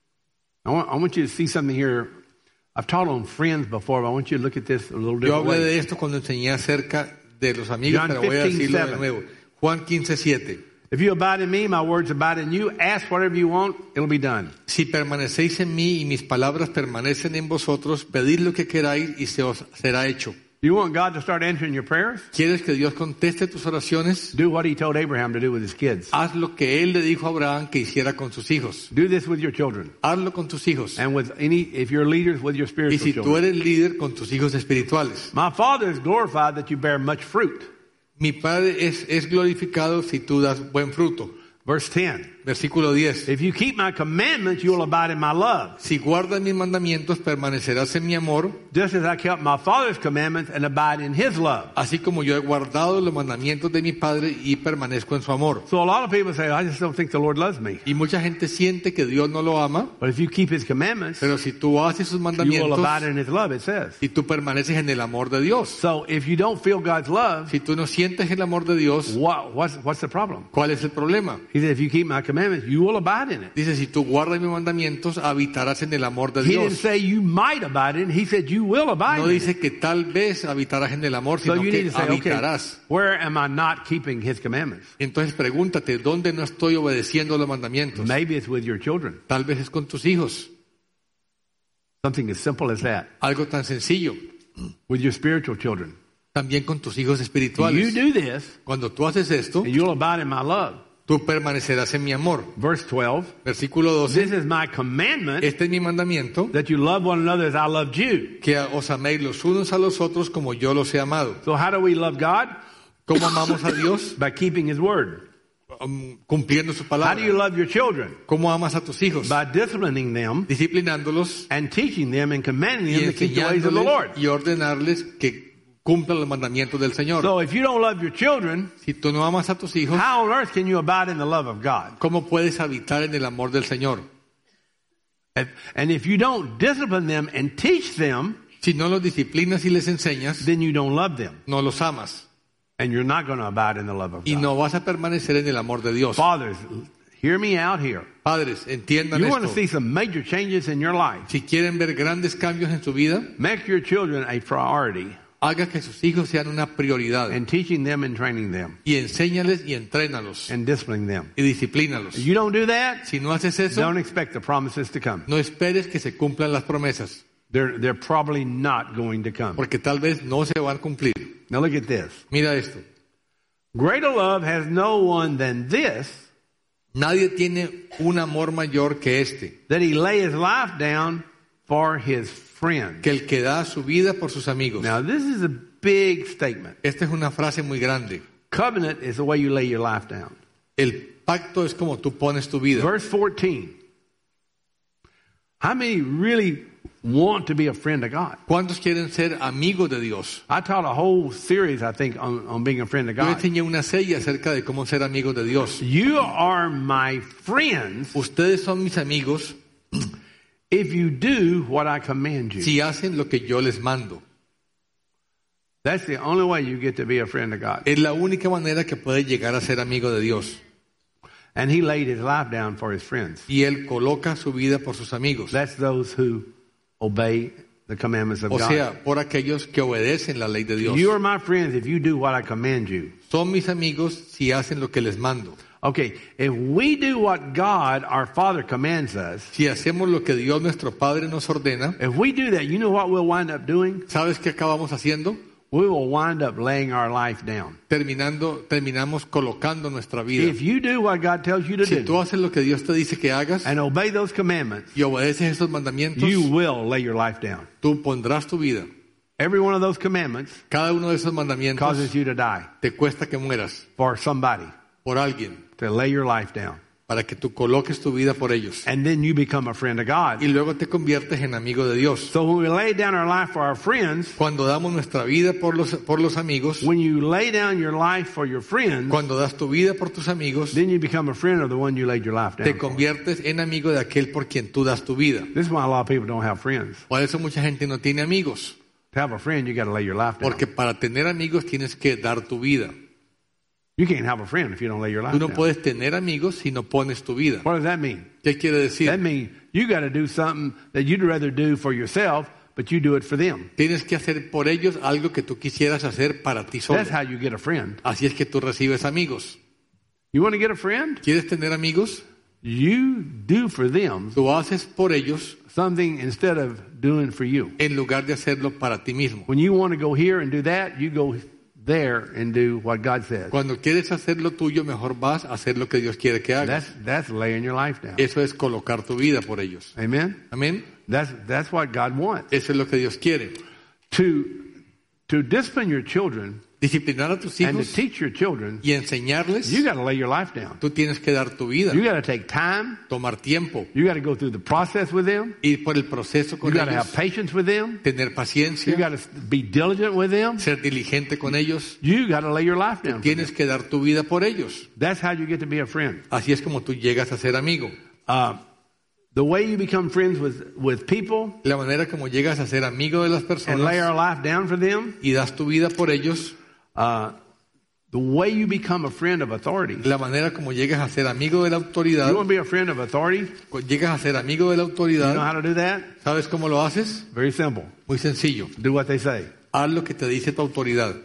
I want you to see something here. I've taught on friends before, but I want you to look at this a little Yo different hablé way. de esto cuando enseñé acerca de los amigos, John pero voy a decirlo 15:7. de nuevo. Juan 15:7. If you abide in me, my words abide in you. Ask whatever you want, it'll be done. Si permanecéis en mí y mis palabras permanecen en vosotros, pedid lo que queráis y se os será hecho. You want God to start answering your prayers? ¿Quieres que Dios conteste tus oraciones? Do what he told Abraham to do with his kids. Haz lo que Él le dijo a Abraham que hiciera con sus hijos. Do this with your children. Hazlo con tus hijos. And with if you're leaders, with your Y spiritual si tú children. eres líder, con tus hijos espirituales. My Father is glorified that you bear much fruit. Mi Padre es glorificado si tú das buen fruto. Verse 10. Versículo 10. If you keep my commandments, you will abide in my love. Si guardas mis mandamientos, permanecerás en mi amor, Just as I kept my Father's commandments and abide in his love. así como yo he guardado los mandamientos de mi Padre y permanezco en su amor. So a lot of people say, I just don't think the Lord loves me. Y mucha gente siente que Dios no lo ama, But if you keep his commandments, pero si tú haces sus you will mandamientos abide in his love, it says. y tú permaneces en el amor de Dios. So if you don't feel God's love, Si tú no sientes el amor de Dios, what's the problem? ¿cuál es el problema? He said, if you keep my commandments, you will abide in it. Dice, si tú guardas mis mandamientos, habitarás en el amor de He didn't Dios. say you might abide in it. He said you will abide No in it. dice que tal vez habitarás en el amor, So sino you need que to say, okay, habitarás. where am I not keeping his commandments? Entonces pregúntate, ¿dónde no estoy obedeciendo los mandamientos? Maybe it's with your children. Tal vez es con tus hijos. Something as simple as that. Algo tan sencillo. With your spiritual children. También con tus hijos You espirituales. do this, Cuando tú haces esto, and you'll abide in my love. tú permanecerás en mi amor. Verse 12. Versículo 12. This is my commandment, Este es mi mandamiento, that you love one another as I loved you. que os améis los unos a los otros como yo los he amado. So how do we love God? ¿Cómo amamos a Dios? By keeping his word. Cumpliendo su How do you palabra. love your children? ¿Cómo amas a tus hijos? By disciplining them Disciplinándolos and teaching them and commanding y them to keep the ways of the Lord. enseñándoles y ordenarles que cumplan los mandamientos del Señor. So if you don't love your children, Si tú no amas a tus hijos, how on earth can you abide in the love of God? ¿cómo puedes habitar en el amor del Señor? And if you don't discipline them and teach them, Si no los disciplinas y les enseñas, then you don't love them. no los amas. And you're not going to abide in the love of Y God. no vas a permanecer en el amor de Dios. Fathers, hear me out here. Padres, entiendan You want to esto. see some major changes in your life. Si quieren ver grandes cambios en su vida, Make your children a priority haga que sus hijos sean una prioridad. and teaching them and training them Y enséñales y entrénalos. and disciplining them. Y disciplínalos. If you don't do that, Si no haces eso, don't expect the promises to come. no esperes que se cumplan las promesas. They're probably not going to come. Porque tal vez no se van a cumplir. Now look at this. Mira esto. Greater love has no one than this, Nadie tiene un amor mayor que este, that he lay his life down for his friends. que el que da su vida por sus amigos. Now, this is a big statement. Esta es una frase muy grande. Covenant is the way you lay your life down. El pacto es como tú pones tu vida. Verse 14. How many really want to be a friend of God? ¿Cuántos quieren ser amigos de Dios? I taught a whole series, I think, on being a friend of Yo God. enseñé una serie acerca de cómo ser amigos de Dios. You are my friends Ustedes son mis amigos if you do what I command you. si hacen lo que yo les mando. That's the only way you get to be a friend of God. Es la única manera que puede llegar a ser amigo de Dios. And he laid his life down for his friends. Y él coloca su vida por sus amigos. That's those who obey the commandments of O God. sea, por aquellos que obedecen la ley de Dios. You are my friends if you do what I command you. Son mis amigos si hacen lo que les mando. Okay, if we do what God, our Father, commands us, Si hacemos lo que Dios nuestro Padre nos ordena, if we do that, you know what we'll wind up doing? ¿sabes qué acabamos haciendo? We will wind up laying our life down. Terminamos colocando nuestra vida. If you do what God tells you to Si tú do haces lo que Dios te dice que hagas and obey those commandments, y obedeces esos mandamientos, you will lay your life down. tú pondrás tu vida. Every one of those commandments Cada uno de esos mandamientos causes you to die te cuesta que mueras for somebody, por alguien, to lay your life down. para que tú coloques tu vida por ellos. And then you become a friend of God. Y luego te conviertes en amigo de Dios. So when we lay down our life for our friends, Cuando damos nuestra vida por los amigos, when you lay down your life for your friends, cuando das tu vida por tus amigos, then you become a friend of the one you laid your life down te for. conviertes en amigo de aquel por quien tú das tu vida. This is why a lot of people don't have friends. Por eso mucha gente no tiene amigos. To have a friend, you got to lay your life down. Porque para tener amigos tienes que dar tu vida. You can't have a friend if you don't lay your life Tú no down. puedes tener amigos si no pones tu vida. What does that mean? ¿Qué quiere That decir? means you got to do something that you'd rather do for yourself, but you do it for them. Tienes que hacer por ellos algo que tú quisieras hacer para ti solo. That's how you get a friend. Así es que tú recibes amigos. You want to get a friend? ¿Quieres tener amigos? You do for them Tú haces por ellos something instead of doing for you. en lugar de hacerlo para ti mismo. When you want to go here and do that, you go there and do what God says. Cuando quieres hacer lo tuyo, mejor vas a hacer lo que Dios quiere que hagas. That's laying your life down. Eso es colocar tu vida por ellos. Amen? Amén. That's what God wants. Eso es lo que Dios quiere. To discipline your children Disciplinar a tus and to hijos teach your children, y enseñarles, you got to lay your life down. tú tienes que dar tu vida, You got to take time. tomar tiempo, You got to go through the process with them. ir por el proceso You con got to have ellos, patience with them. tener You paciencia, got to be diligent with them. ser diligente con ellos. You got to lay your life down. For them. Tienes que dar tu vida por ellos. That's how you get to be a friend. Así es como tú llegas a ser amigo. The way you become friends with people La manera como llegas a ser amigo de las and lay personas our life down for them, y das tu vida por ellos, the way you become a friend of authority. la manera como llegas a ser amigo de la autoridad, You want to be a friend of authority? llegas a ser amigo de la You know autoridad, how to do that? ¿sabes cómo lo haces? Very simple. Muy sencillo. Do what they say. Haz lo que te dice tu autoridad.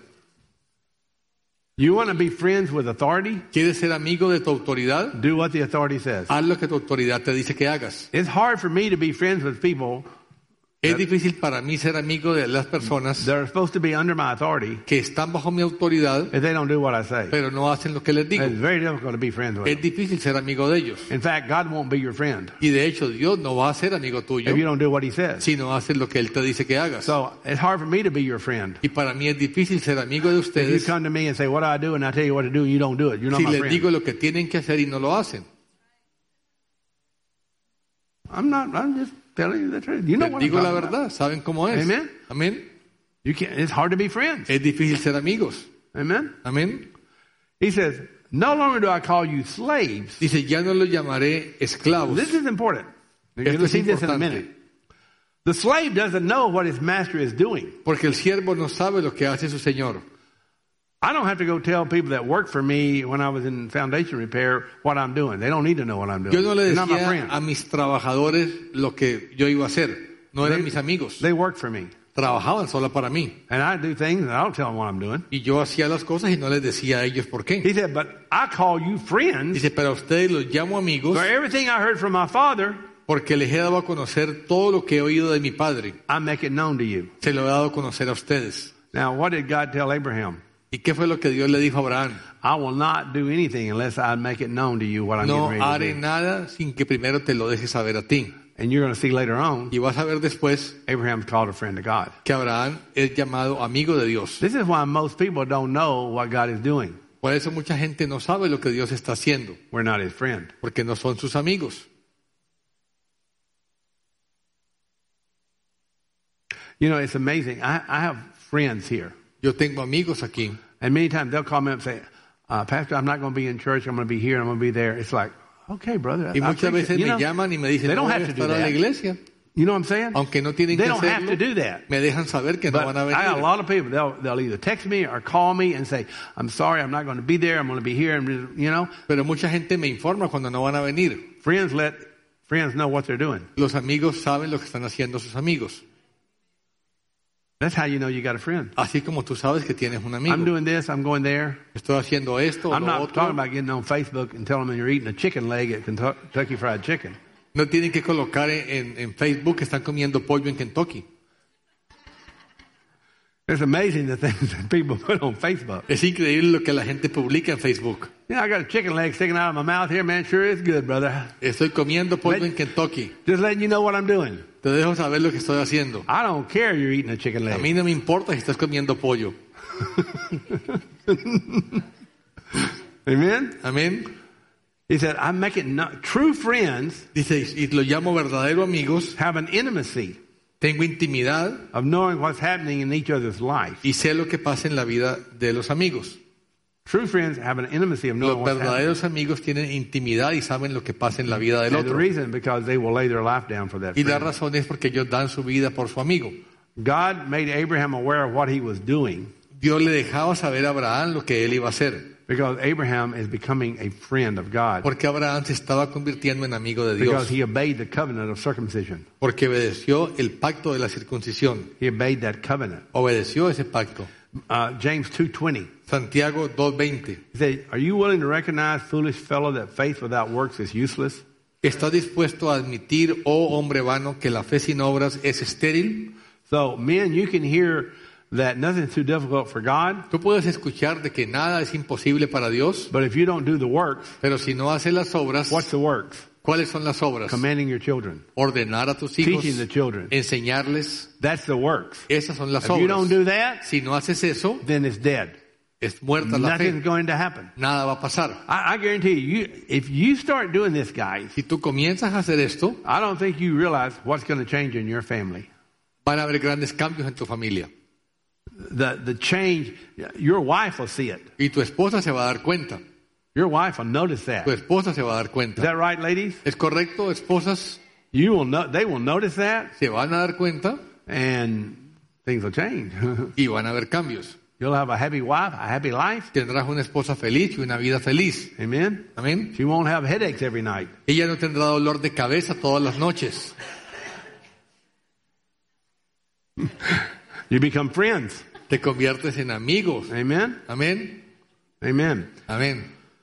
You want to be friends with authority? ¿Quieres ser amigo de tu autoridad? Do what the authority says. Haz lo que tu autoridad te dice que hagas. It's hard for me to be friends with people Es difícil para mí ser amigo de las personas that are supposed to be under my authority que están bajo mi autoridad, if they don't do what I say. pero no hacen lo que les digo. It's very difficult to be friends with Es them. difícil ser amigo de ellos. In fact, God won't be your friend Y de hecho, Dios no va a ser amigo tuyo if you don't do what He says. si no haces lo que Él te dice que hagas. So it's hard for me to be your friend. Y para mí es difícil ser amigo de If you ustedes come to me and say, what do I do? And I tell you what to do and you don't do it. You're not si my les friend. digo lo que tienen que hacer y no lo hacen. I'm just telling you the truth. You know Les what I'm digo la talking about. verdad, ¿saben cómo es? Amen. Amén. It's hard to be friends. Es difícil ser amigos. Amen. Amén. He says, no longer do I call you slaves. Dice, ya no los llamaré esclavos. This is important. You're Esto going to es see this in a importante. minute. The slave doesn't know what his master is doing. Porque el siervo no sabe lo que hace su señor. I don't have to go tell people that work for me when I was in foundation repair what I'm doing. They don't need to know what I'm doing. Yo no le They're not my decía friend. a mis trabajadores lo que yo iba a hacer. No eran mis amigos. They work for me. Trabajaban solo para mí. And I do things and I don't tell them what I'm doing. Y yo hacía las cosas y no les decía a ellos por qué. He said, but I call you friends. Dice, pero a ustedes los llamo amigos For everything I heard from my father, porque les he dado a conocer todo lo que he oído de mi padre. I make it known to you. Se lo he dado a conocer a ustedes. Now, what did God tell Abraham? ¿Y qué fue lo que Dios le dijo a Abraham? I will not do anything unless I make it known to you what I'm no getting ready haré to do. nada sin que primero te lo dejes saber a ti. And you're going to see later on, Y vas a ver después Abraham's called a friend of God. que Abraham es llamado amigo de Dios. This is why most people don't know what God is doing. Por eso mucha gente no sabe lo que Dios está haciendo, We're not his friend. porque no son sus amigos. You know, it's amazing. I have friends here. Yo tengo amigos aquí. And many times they'll call me up and say, Pastor, I'm not going to be in church. I'm going to be here. I'm going to be there. It's like, okay, brother. Y I muchas appreciate- veces you me know, llaman y me dicen, they no don't voy a have to do estar a la that. iglesia. You know what I'm saying? Aunque no tienen They que don't have to hacerlo, do that. me dejan saber que no But van a I got a venir. lot of people, they'll either text me or call me and say, I'm sorry, I'm not going to be there. I'm going to be here. And, you know, Pero mucha gente me informa cuando no van a venir. friends let friends know what they're doing. Los amigos saben lo que están haciendo sus amigos. That's how you know you got a friend. Así como tú sabes que tienes un I'm amigo. doing this, I'm going there. Estoy haciendo esto o I'm lo not talking otro. about getting on Facebook and telling them you're eating a chicken leg at Kentucky Fried Chicken. No tienen que colocar en Facebook que están comiendo pollo en Kentucky. It's amazing the things that people put on Facebook. Es increíble lo que la gente publica en Facebook. Yeah, I got a chicken leg sticking out of my mouth here, man. Sure is good, brother. Estoy comiendo pollo en Kentucky. Just letting you know what I'm doing. Te dejo saber lo que estoy haciendo. I don't care you're eating a chicken A leg. mí no me importa si estás comiendo pollo. Amen? Amén. He said, I'm making true friends Dice, y lo llamo verdadero amigos. have an intimacy Tengo intimidad of knowing what's happening in each other's life. y sé lo que pasa en la vida de los amigos. True friends have an intimacy of knowing Los what's happening. verdaderos amigos tienen intimidad y saben lo que pasa en la vida del And the otro. reason because they will lay their life down for that Y la friend. razón es porque ellos dan su vida por su amigo. God made Abraham aware of what he was doing Dios le dejaba saber a Abraham lo que él iba a hacer. because Abraham is becoming a friend of God Porque Abraham se estaba convirtiendo en amigo de because Dios. he obeyed the covenant of circumcision. Porque obedeció el pacto de la circuncisión. He obeyed that covenant. Obedeció ese pacto. James 2:20. Santiago 2:20. He said, are you willing to recognize, foolish fellow, that faith without works is useless? ¿Estás dispuesto a admitir, oh hombre vano, que la fe sin obras es estéril? So, men, you can hear that nothing's too difficult for God, Tú puedes escuchar de que nada es imposible para Dios, but if you don't do the works, pero si no haces las obras, what's the works? ¿cuáles son las obras? Commanding your children, Ordenar a tus hijos, teaching the children. enseñarles, That's the works. esas son las If you don't obras. do that, Si no haces eso, then it's dead. es muerta la Nothing's fe. going to happen. Nada va a pasar. I guarantee you, if you start doing this, guys, Si tú comienzas a hacer esto, I don't think you realize what's going to change in your family. van a haber grandes cambios en tu familia. The change, your wife will see it. Y tu esposa se va a dar cuenta. Your wife will notice that. Tu esposa se va a dar Is cuenta. that right, ladies? ¿Es correcto, esposas? You will know, they will notice that, Se van a dar cuenta and things will change. y van a haber cambios. You'll have a happy wife, a happy life. Tendrás una esposa feliz y una vida feliz. Amen. Amén. She won't have headaches every night. Ella no tendrá dolor de cabeza todas las noches. You become friends. Te conviertes en amigos. Amen. Amén. Amen. Amén.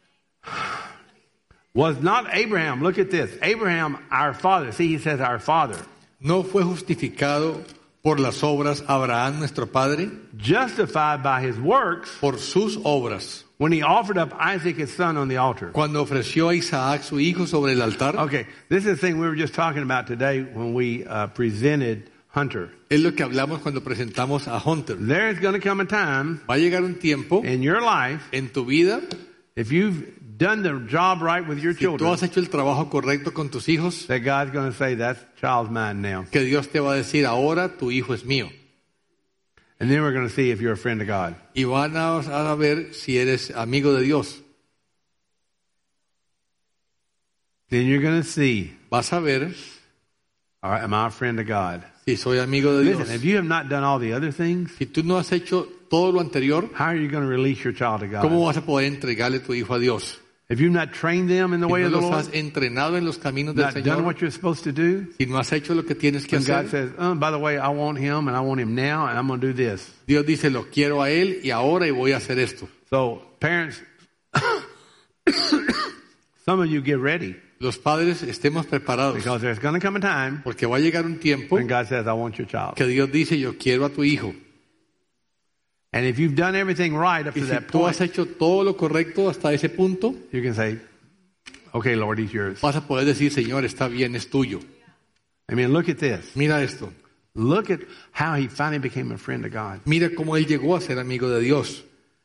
Was not Abraham, look at this. Abraham, our father. See, he says our father. ¿No fue justificado por las obras Abraham, nuestro padre? Justified by his works Por sus obras. when he offered up Isaac his son on the altar. Cuando ofreció a Isaac su hijo sobre el altar. Okay, this is the thing we were just talking about today when we presented Hunter. Es lo que hablamos cuando presentamos a Hunter. There's going to come a time Va a llegar un tiempo in your life, en tu vida, if you've done the job right with your si tú children, has hecho el trabajo correcto con tus hijos, that God's going to say, that child's mine now. que Dios te va a decir, ahora tu hijo es mío. And then we're going to see if you're a friend of God. Y van a ver si eres amigo de Dios. Then you're going to see, Vas a ver all right, am I a friend of God? si soy amigo de Dios. Listen, if you have not done all the other things, Si tú no has hecho todo lo anterior, how are you going to release your child to ¿cómo God? vas a poder entregarle tu hijo a Dios? If you've not trained them in the Si way no of the los has Lord, entrenado en los caminos del not done Señor, what you're supposed to do, si no has hecho lo que tienes que and God hacer, says, by the way, I want him and I want him now and I'm going to do this. Dios dice, lo quiero a él y ahora y voy a hacer esto. So, parents, some of you get ready Los padres estemos preparados, because there's going to come a time porque va a llegar un tiempo when God says, I want your child. que Dios dice, yo quiero a tu hijo. And if you've done everything right up Y to si that tú has point, hecho todo lo correcto hasta ese punto, you can say, okay, Lord, he's yours. vas a poder decir, Señor, está bien, es tuyo. I mean, look at this. Mira esto. Look at how he finally became a friend of God. Mira cómo él llegó a ser amigo de Dios.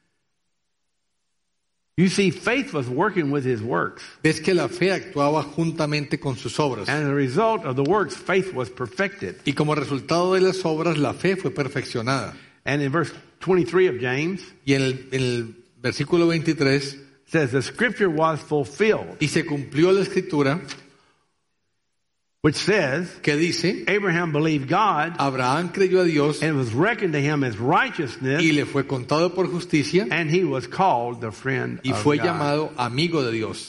You see, faith was working with his works. Ves que la fe actuaba juntamente con sus obras. And as a result of the works, faith was perfected. Y como resultado de las obras, la fe fue perfeccionada. And in verse 23 of James, Y en el versículo 23, it says, the scripture was fulfilled, y se cumplió la escritura which says, que dice, Abraham believed God, Abraham creyó a Dios and it was reckoned to him as righteousness, y le fue contado por justicia and he was called the friend y of fue God. llamado amigo de Dios.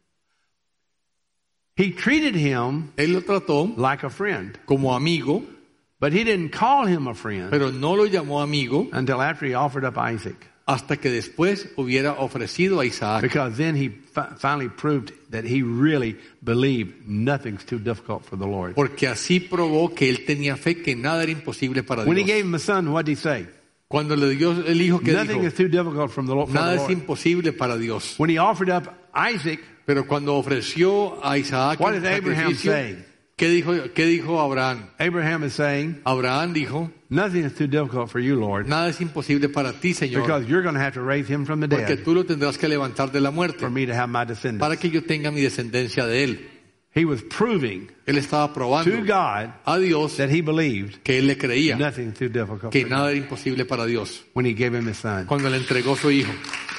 He treated him Él lo trató like a friend, como amigo, but he didn't call him a friend pero no lo llamó amigo until after he offered up Isaac, hasta que después hubiera ofrecido a Isaac. because then he finally proved that he really believed nothing's too difficult for the Lord. Porque así probó que él tenía fe, que nada era imposible para When he Dios. gave him a son, what did he say? Cuando le dio el hijo, que Nothing dijo, is too difficult from the Lord. For nada the es Lord. imposible para Dios. When he offered up Isaac, Pero cuando ofreció a Isaac what el did Abraham sacrificio, say? ¿qué dijo Abraham? Abraham is saying, Abraham dijo, nothing is too difficult for you, Lord, nada es imposible para ti, Señor, because you're going to have to raise him from the porque dead tú lo tendrás que levantar de la muerte for me to have my descendants. para que yo tenga mi descendencia de él. He was proving Él estaba probando to God a Dios that he believed que él le creía, nothing too difficult que for nada him era imposible para Dios, when he gave him his son. cuando le entregó su hijo.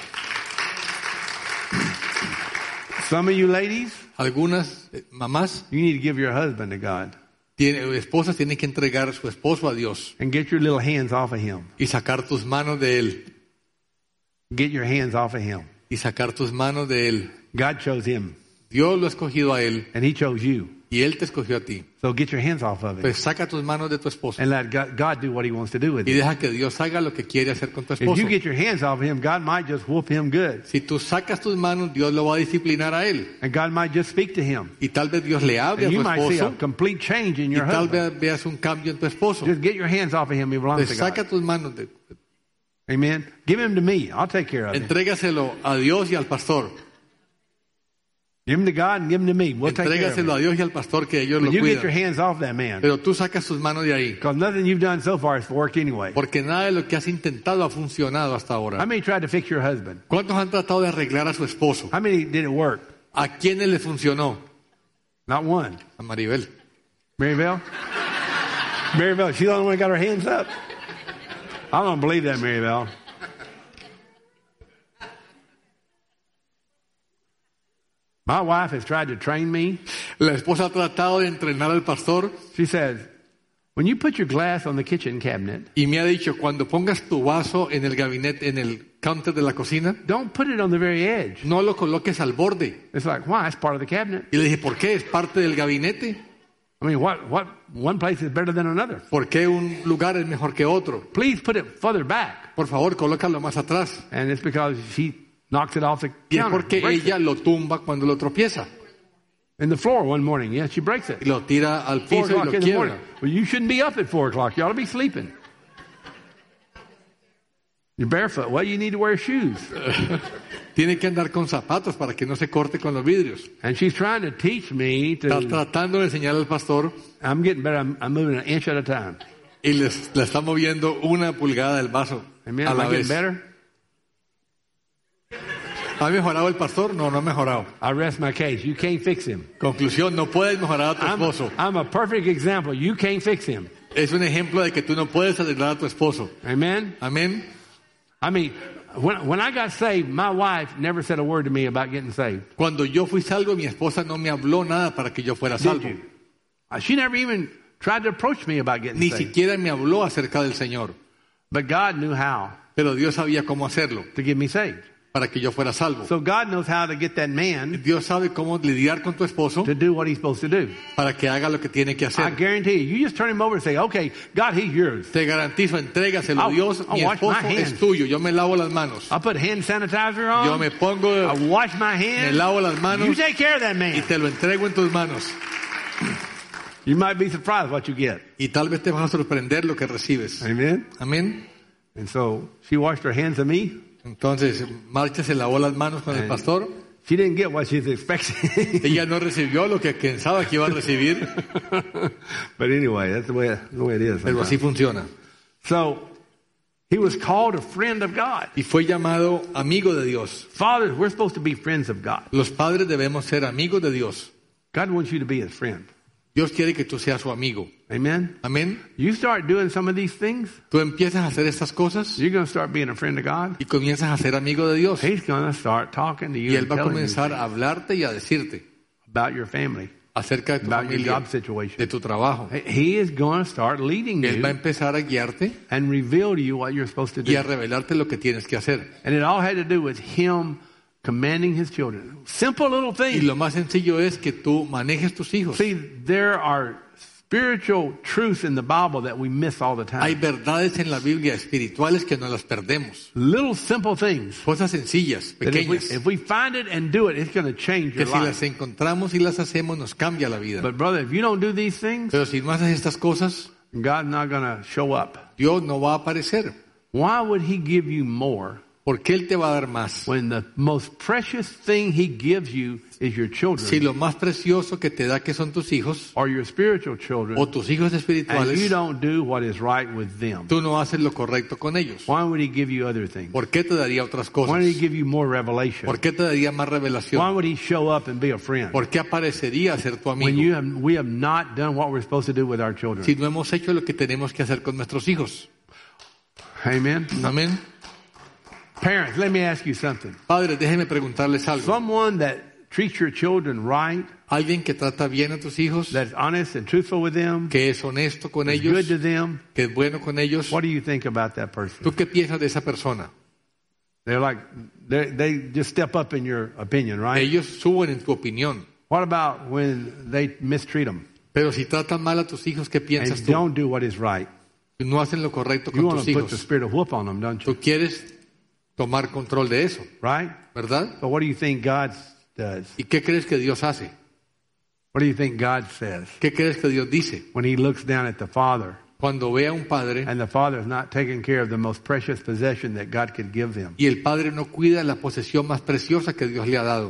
Some of you ladies, Algunas mamás, you need to give your husband to God esposas tienen que entregar a su esposo a Dios and get your little hands off of him. y sacar tus manos de él, Get your hands off of him. y sacar tus manos de él. God chose him Dios lo ha escogido a él and he chose you. y él te escogió a ti. So get your hands off of him Pues saca tus manos de tu esposo and let God do what he wants to do with y you. deja que Dios haga lo que quiere hacer con tu If esposo. you get your hands off of him, God might just whoop him good. Si tú sacas tus manos, Dios lo va a disciplinar a él. And God might just speak to him. Y tal vez Dios le hable a And tu you might see a esposo complete change in y your tal husband. vez veas un cambio en tu esposo. Just get your hands off of him. He belongs Pues to saca God. tus manos, Amen. Give him to me. I'll take care of him. entrégaselo a Dios y al pastor. Give him to God and give him to me. We'll take care of Entrégaselo a him. Dios y al pastor, que ellos But lo you get your cuidan. hands off that man. Pero tú sacas tus manos de ahí. Because nothing you've done so far has worked anyway. Porque nada de lo que has intentado ha funcionado hasta How ahora. many tried to fix your husband? ¿Cuántos han tratado de arreglar a su esposo? How many did it work? ¿A quiénes le funcionó? Not one. A Maribel. Marybelle? Marybelle, she's the only one that got her hands up. I don't believe that, Marybelle. My wife has tried to train me. La esposa ha tratado de entrenar al pastor She says, when you put your glass on the kitchen cabinet, y me ha dicho, cuando pongas tu vaso en el gabinete, en el counter de la cocina, don't put it on the very edge. no lo coloques al borde. It's like, why? It's part of the cabinet. Y le dije, ¿por qué? ¿Es parte del gabinete? I mean, what? One place is better than another. ¿Por qué un lugar es mejor que otro? Please put it further back. Por favor, colócalo más atrás. And it's because she knocks it off the Y es counter. porque breaks ella it. lo tumba cuando lo tropieza. In the floor one morning. Yeah, she breaks it. Y lo tira al 4 piso y o'clock lo in the morning. quiebra. Well, you shouldn't be up at 4 o'clock. You ought to be sleeping. You're barefoot. Well, you need to wear shoes. Tiene que andar con zapatos para que no se corte con los vidrios. And she's trying to teach me Está to. tratando de enseñar al pastor I'm getting better. I'm moving an inch at a time. y le está moviendo una pulgada del vaso Amen. a Am la I getting vez. better? ¿Ha mejorado el pastor? No, no ha mejorado. I rest my case. You can't fix him. Conclusión, no puedes mejorar a tu esposo. I'm a perfect example. You can't fix him. Es un ejemplo de que tú no puedes arreglar a tu esposo. Amen. Amén. I mean, when I got saved, my wife never said a word to me about getting saved. Cuando yo fui salvo, mi esposa no me habló nada para que yo fuera Did salvo. you? She never even tried to approach me about getting Ni saved. siquiera me habló acerca del Señor. But God knew how Pero Dios sabía cómo hacerlo to get me saved. para que yo fuera salvo. So God knows how to get that man Dios sabe cómo lidiar con tu esposo to do what he's supposed to do. para que haga lo que tiene que I hacer. guarantee you just turn him over and say, okay, God, he's yours. Te garantizo, entrégaselo a I'll Dios. Mi wash my esposo es hands. tuyo. Yo me lavo las manos. I'll put hand sanitizer on. Yo me pongo, I'll wash my me hands. lavo las You manos take care of that y man. te lo entrego en tus manos. You might be surprised what you get. Y tal vez te vas a sorprender lo que recibes. Amen. Amén. And so she washed her hands of me. Entonces, Marcha se lavó las manos con el pastor. She didn't get what she was expecting. Ella no recibió lo que pensaba que iba a recibir. But anyway, that's the way it is. Pero así funciona. So, he was called a friend of God. Y fue llamado amigo de Dios. Fathers, we're supposed to be friends of God. Los padres debemos ser amigos de Dios. God wants you to be his friend. Dios quiere que tú seas su amigo. Amen? Amén. You start doing some of these things, Tú empiezas a hacer estas cosas you're going to start being a friend of God. y comienzas a ser amigo de Dios. He's going to start talking to Y you Él and va a telling you comenzar a hablarte y a decirte about your family, acerca de tu about your familia, job situation. de tu trabajo. He is going to start leading Él va a you empezar a guiarte and reveal to you what you're supposed to y a do. revelarte lo que tienes que hacer. And it all had to do with him commanding his children. Simple little Y things. lo más sencillo es que tú manejes tus hijos. See, there are spiritual truths in the Bible that we miss all the Hay time. verdades en la Biblia espirituales que no las perdemos. Little simple things. Cosas sencillas, That pequeñas, if we find it and do it, it's going to change que your si las life. encontramos y las hacemos nos cambia la vida. But brother, if you don't do these things, Pero si no haces estas cosas, God's not going to show up. Dios no va a aparecer. Why would he give you more Porque Él te va a dar más. when the most precious thing he gives you is your Si children lo más precioso que te da que son tus hijos or your spiritual children, o tus hijos and you espirituales, don't do what is right with them? tú no haces lo correcto con ellos? Why would he give you other things? ¿Por qué te daría otras Why would he cosas? give you more revelation? ¿Por qué te daría más Why revelación? would he show up and be a friend ¿Por qué aparecería a ser tu when amigo we have not done what we're supposed to do with our si children? no hemos hecho lo que tenemos que hacer con nuestros hijos? Amen. Amén. Parents, let me ask you something. Padres, déjenme preguntarles algo. Someone that treats your children right, Alguien que trata bien a tus hijos, that's honest and truthful with them, que es honesto con is ellos, good to them, que es bueno con ellos. what do you think about that person? ¿Tú qué piensas de esa persona? They're like, they just step up in your opinion, right? Ellos suben en tu opinión. What about when they mistreat them Pero si tratan mal a tus hijos, ¿qué piensas and tú? don't do what is right? No hacen lo correcto You con want tus to put the hijos. spirit of whoop on them, don't you? Tú quieres tomar control de eso, Right? ¿verdad? But what do you think God does? ¿Y qué crees que Dios hace? What do you think God says ¿Qué crees que Dios dice? when he looks down at the father Cuando ve a un padre and the father is not taking care of the most precious possession that God could give them? y el padre no cuida la posesión más preciosa que Dios le ha dado.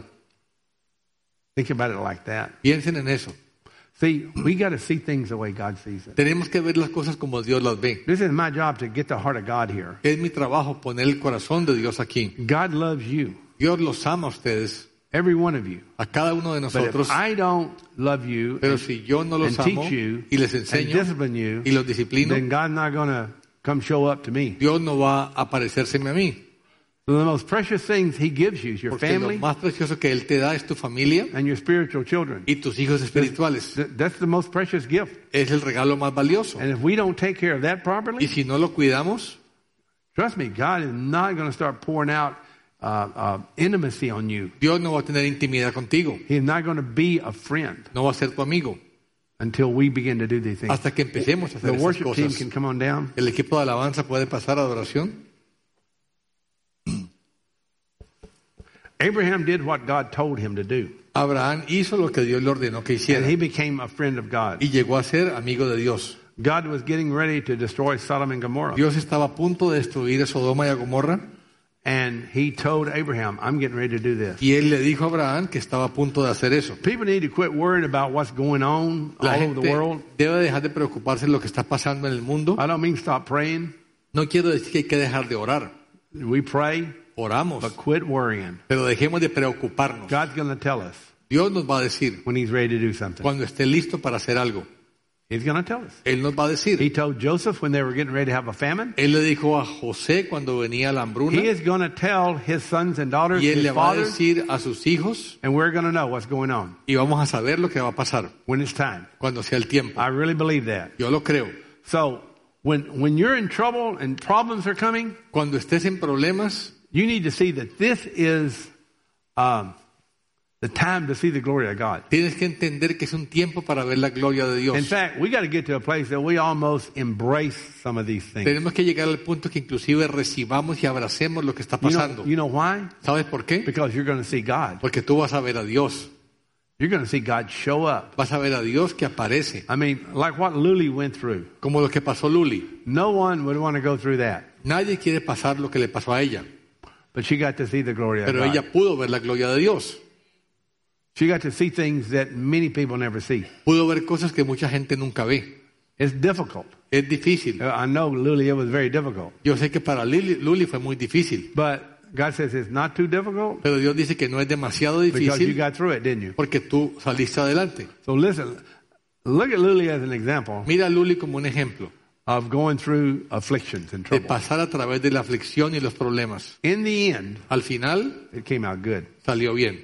Think about it like that. Piensen en eso. See, we got to see things the way God sees it. Tenemos que ver las cosas como Dios las ve. This is my job to get the heart of God here. Es mi trabajo poner el corazón de Dios aquí. God loves you, Dios los ama a ustedes, every one of you. a cada uno de But nosotros. if I don't love you Pero and, si yo no los and amo teach you y les and enseño discipline you, y los disciplino, then God's not going to come show up to me. Dios no va a aparecérseme a mí. So the most precious things he gives you is your Porque lo family más precioso que Él te da es tu familia and your spiritual children. y tus hijos espirituales. That's the most precious gift. Es el regalo más valioso. And if we don't take care of that Y properly, si no lo cuidamos, trust me, God is not going to start pouring out intimacy on you. Dios no va a tener intimidad contigo. He's not going to be a friend No va a ser tu amigo until we begin to do these things. hasta que empecemos a The hacer esas worship team cosas. can come on down. El equipo de alabanza puede pasar a adoración. Abraham did what God told him to do, Abraham hizo lo que Dios le ordenó que and hiciera he became a friend of God. y llegó a ser amigo de Dios. God was getting ready to destroy Sodom and Gomorrah, Dios estaba a punto de destruir a Sodoma y a Gomorra and he told Abraham, I'm getting ready to do this. y él le dijo a Abraham que estaba a punto de hacer eso. People need to quit worrying about what's going on La all over the gente world. debe dejar de preocuparse de lo que está pasando en el mundo. I don't mean stop praying. No quiero decir que hay que dejar de orar. We pray, Oramos, but quit worrying. pero dejemos de preocuparnos. God's going to tell us Dios nos va a decir when he's ready to do something. cuando esté listo para hacer algo. He's going to tell us. Él nos va a decir. He told Joseph when they were getting ready to have a famine, Él le dijo a José cuando venía la hambruna he is going to tell his sons and daughters, y él his le va a fathers, decir a sus hijos and we're going to know what's going on y vamos a saber lo que va a pasar when it's time. cuando sea el tiempo. I really believe that. Yo lo creo. So when you're in trouble and problems are coming, Cuando estés en problemas, you need to see that this is the time to see the glory of God. tienes que entender que es un tiempo para ver la gloria de In Dios. fact, we got to get to a place that we almost embrace some of these things. Tenemos que llegar al punto que inclusive recibamos y abracemos lo que está pasando. You know why? ¿Sabes por qué? Because you're going to see God. Porque tú vas a ver a Dios. You're going to see God show up. Vas a ver a Dios que aparece. I mean, like what Luli went through. Como lo que pasó Luli. No one would want to go through that. Nadie quiere pasar lo que le pasó a ella. But she got to see the glory of Pero God. ella pudo ver la gloria de Dios. She got to see things that many people never see. Pudo ver cosas que mucha gente nunca ve. It's difficult. Es difícil. I know, Luli, it was very difficult. Yo sé que para Luli fue muy difícil. But God says it's not too difficult Pero Dios dice que no es demasiado because you difícil got through it, didn't you? porque tú saliste adelante. So listen, look at Luli as an example Mira a Luli como un ejemplo of going through afflictions and de trouble. pasar a través de la aflicción y los problemas. In the end, Al final it came out good. salió bien.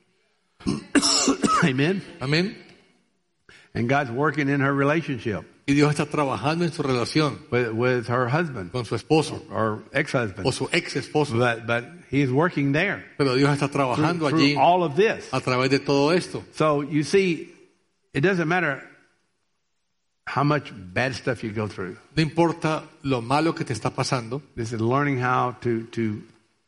Amen? Amén. And God's working in her relationship Y Dios está trabajando en su relación with her husband con su esposo or ex-husband. o su ex esposo. But he's working there Pero Dios está trabajando through allí all of this. a través de todo esto. So you see, it doesn't matter how much bad stuff you go through. No importa lo malo que te está pasando. This is learning how to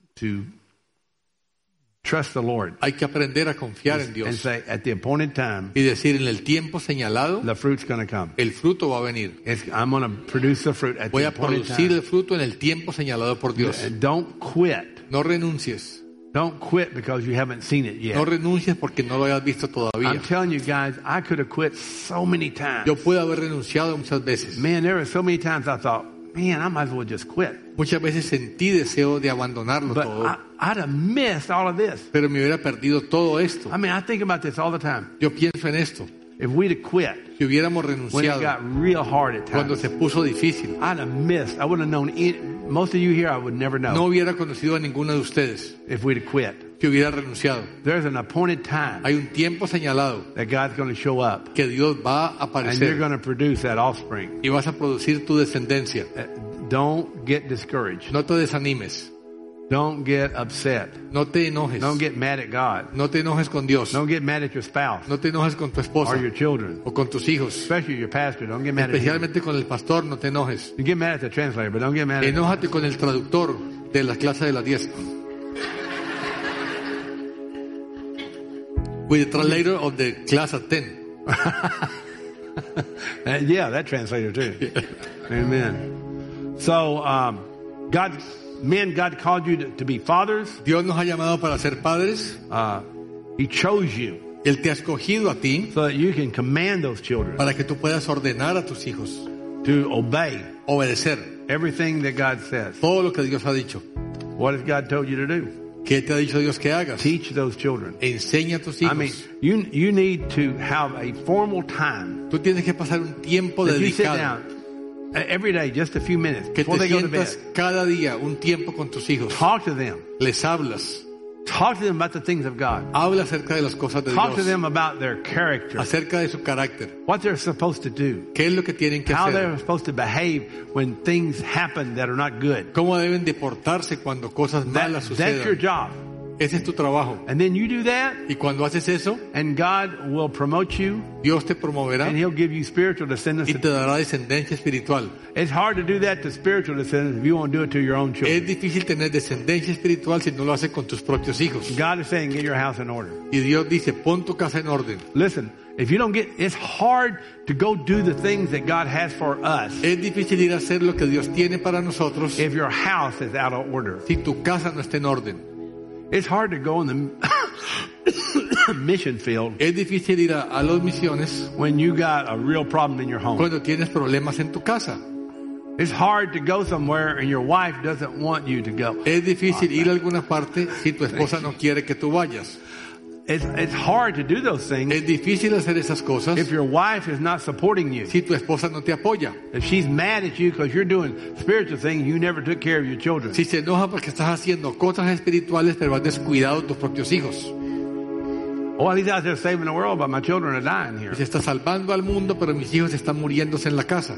trust the Lord Hay que aprender a confiar en and Dios say, at the appointed time, y decir en el tiempo señalado the fruit's going to come. el fruto va a venir. I'm going to produce the fruit at Voy the a appointed producir time. el fruto en el tiempo señalado por Dios. And don't quit. No renuncies. Don't quit because you haven't seen it No yet. renuncies porque no lo hayas visto todavía. I'm telling you guys, I could have quit so many times. Yo puedo haber renunciado muchas veces. Man, there were so many times I thought, man, I might as well just quit. Muchas veces sentí deseo de abandonarlo But todo. I'd have missed all of this. Pero me hubiera perdido todo esto. I mean, I think about this all the time. Yo pienso en esto. If we'd have quit Si hubiéramos when it renunciado got real hard at cuando times, se puso difícil, I'd have missed. I wouldn't have known. Most of you here, I would never know no hubiera conocido a ninguno de ustedes if we'd have quit. que hubiera renunciado. There's an appointed time Hay un tiempo señalado that God's going to show up, que Dios va a and you're aparecer going to produce that offspring. y vas a producir tu descendencia. Don't get discouraged. No te desanimes, Don't get upset. no te enojes, Don't get mad at God. no te enojes con Dios, Don't get mad at your spouse no te enojes con tu esposa or your children, o con tus hijos, especially your pastor. Don't get mad at him. especialmente con el pastor, no te enojes. You get mad at the translator, but don't get mad at him. Enójate con el traductor de la clase de las 10. With the translator of the class at 10. Yeah, that translator too. Amen. So, God called you to be fathers. Dios nos ha llamado para ser padres. He chose you Él te ha escogido a ti so that you can command those children para que tú puedas ordenar a tus hijos, to obey obedecer everything that God says. todo lo que Dios ha dicho. What has God told you to do? ¿Qué te ha dicho Dios que hagas? Teach those children. Enseña a tus I hijos. mean, you need to have a formal time Tú tienes que pasar un tiempo that you sit dedicado, down every day, just a few minutes que before te they go to bed. sientas cada día un tiempo con tus hijos. Talk to them. Les hablas. Talk to them about the things of God. Habla acerca de las cosas de Talk to Dios, them about their character, acerca de su carácter. what they're supposed to do, ¿Qué es lo que tienen que how hacer? they're supposed to behave when things happen that are not good. ¿Cómo deben de portarse cuando cosas malas That's your sucedan? job. Ese es tu trabajo. And then you do that, Y cuando haces eso, and God will promote you, Dios te promoverá and He'll give you spiritual descendants. y te dará descendencia espiritual. It's hard to do that to spiritual descendants if you won't do it to your own Es children. difícil tener descendencia espiritual si no lo haces con tus propios hijos. God is saying, get your house in order. Y Dios dice, pon tu casa en orden. Listen, if you don't get, it's hard to go do the things that God has for us Es difícil ir a hacer lo que Dios tiene para nosotros if your house is out of order. si tu casa no está en orden. It's hard to go in the mission field Es difícil ir a las misiones when you got a real problem in your home. cuando tienes problemas en tu casa. It's hard to go somewhere and your wife doesn't want you to go. Es difícil ir a alguna parte si tu esposa no quiere que tú vayas. It's hard to do those things Es difícil hacer esas cosas if your wife is not supporting you. si tu esposa no te apoya. If she's mad at you because you're doing spiritual things, you never took care of your children. Si se enoja porque estás haciendo cosas espirituales pero has descuidado tus propios hijos. Oh, he's out there saving the world, but my children are dying here. Y se está salvando al mundo pero mis hijos están muriéndose en la casa.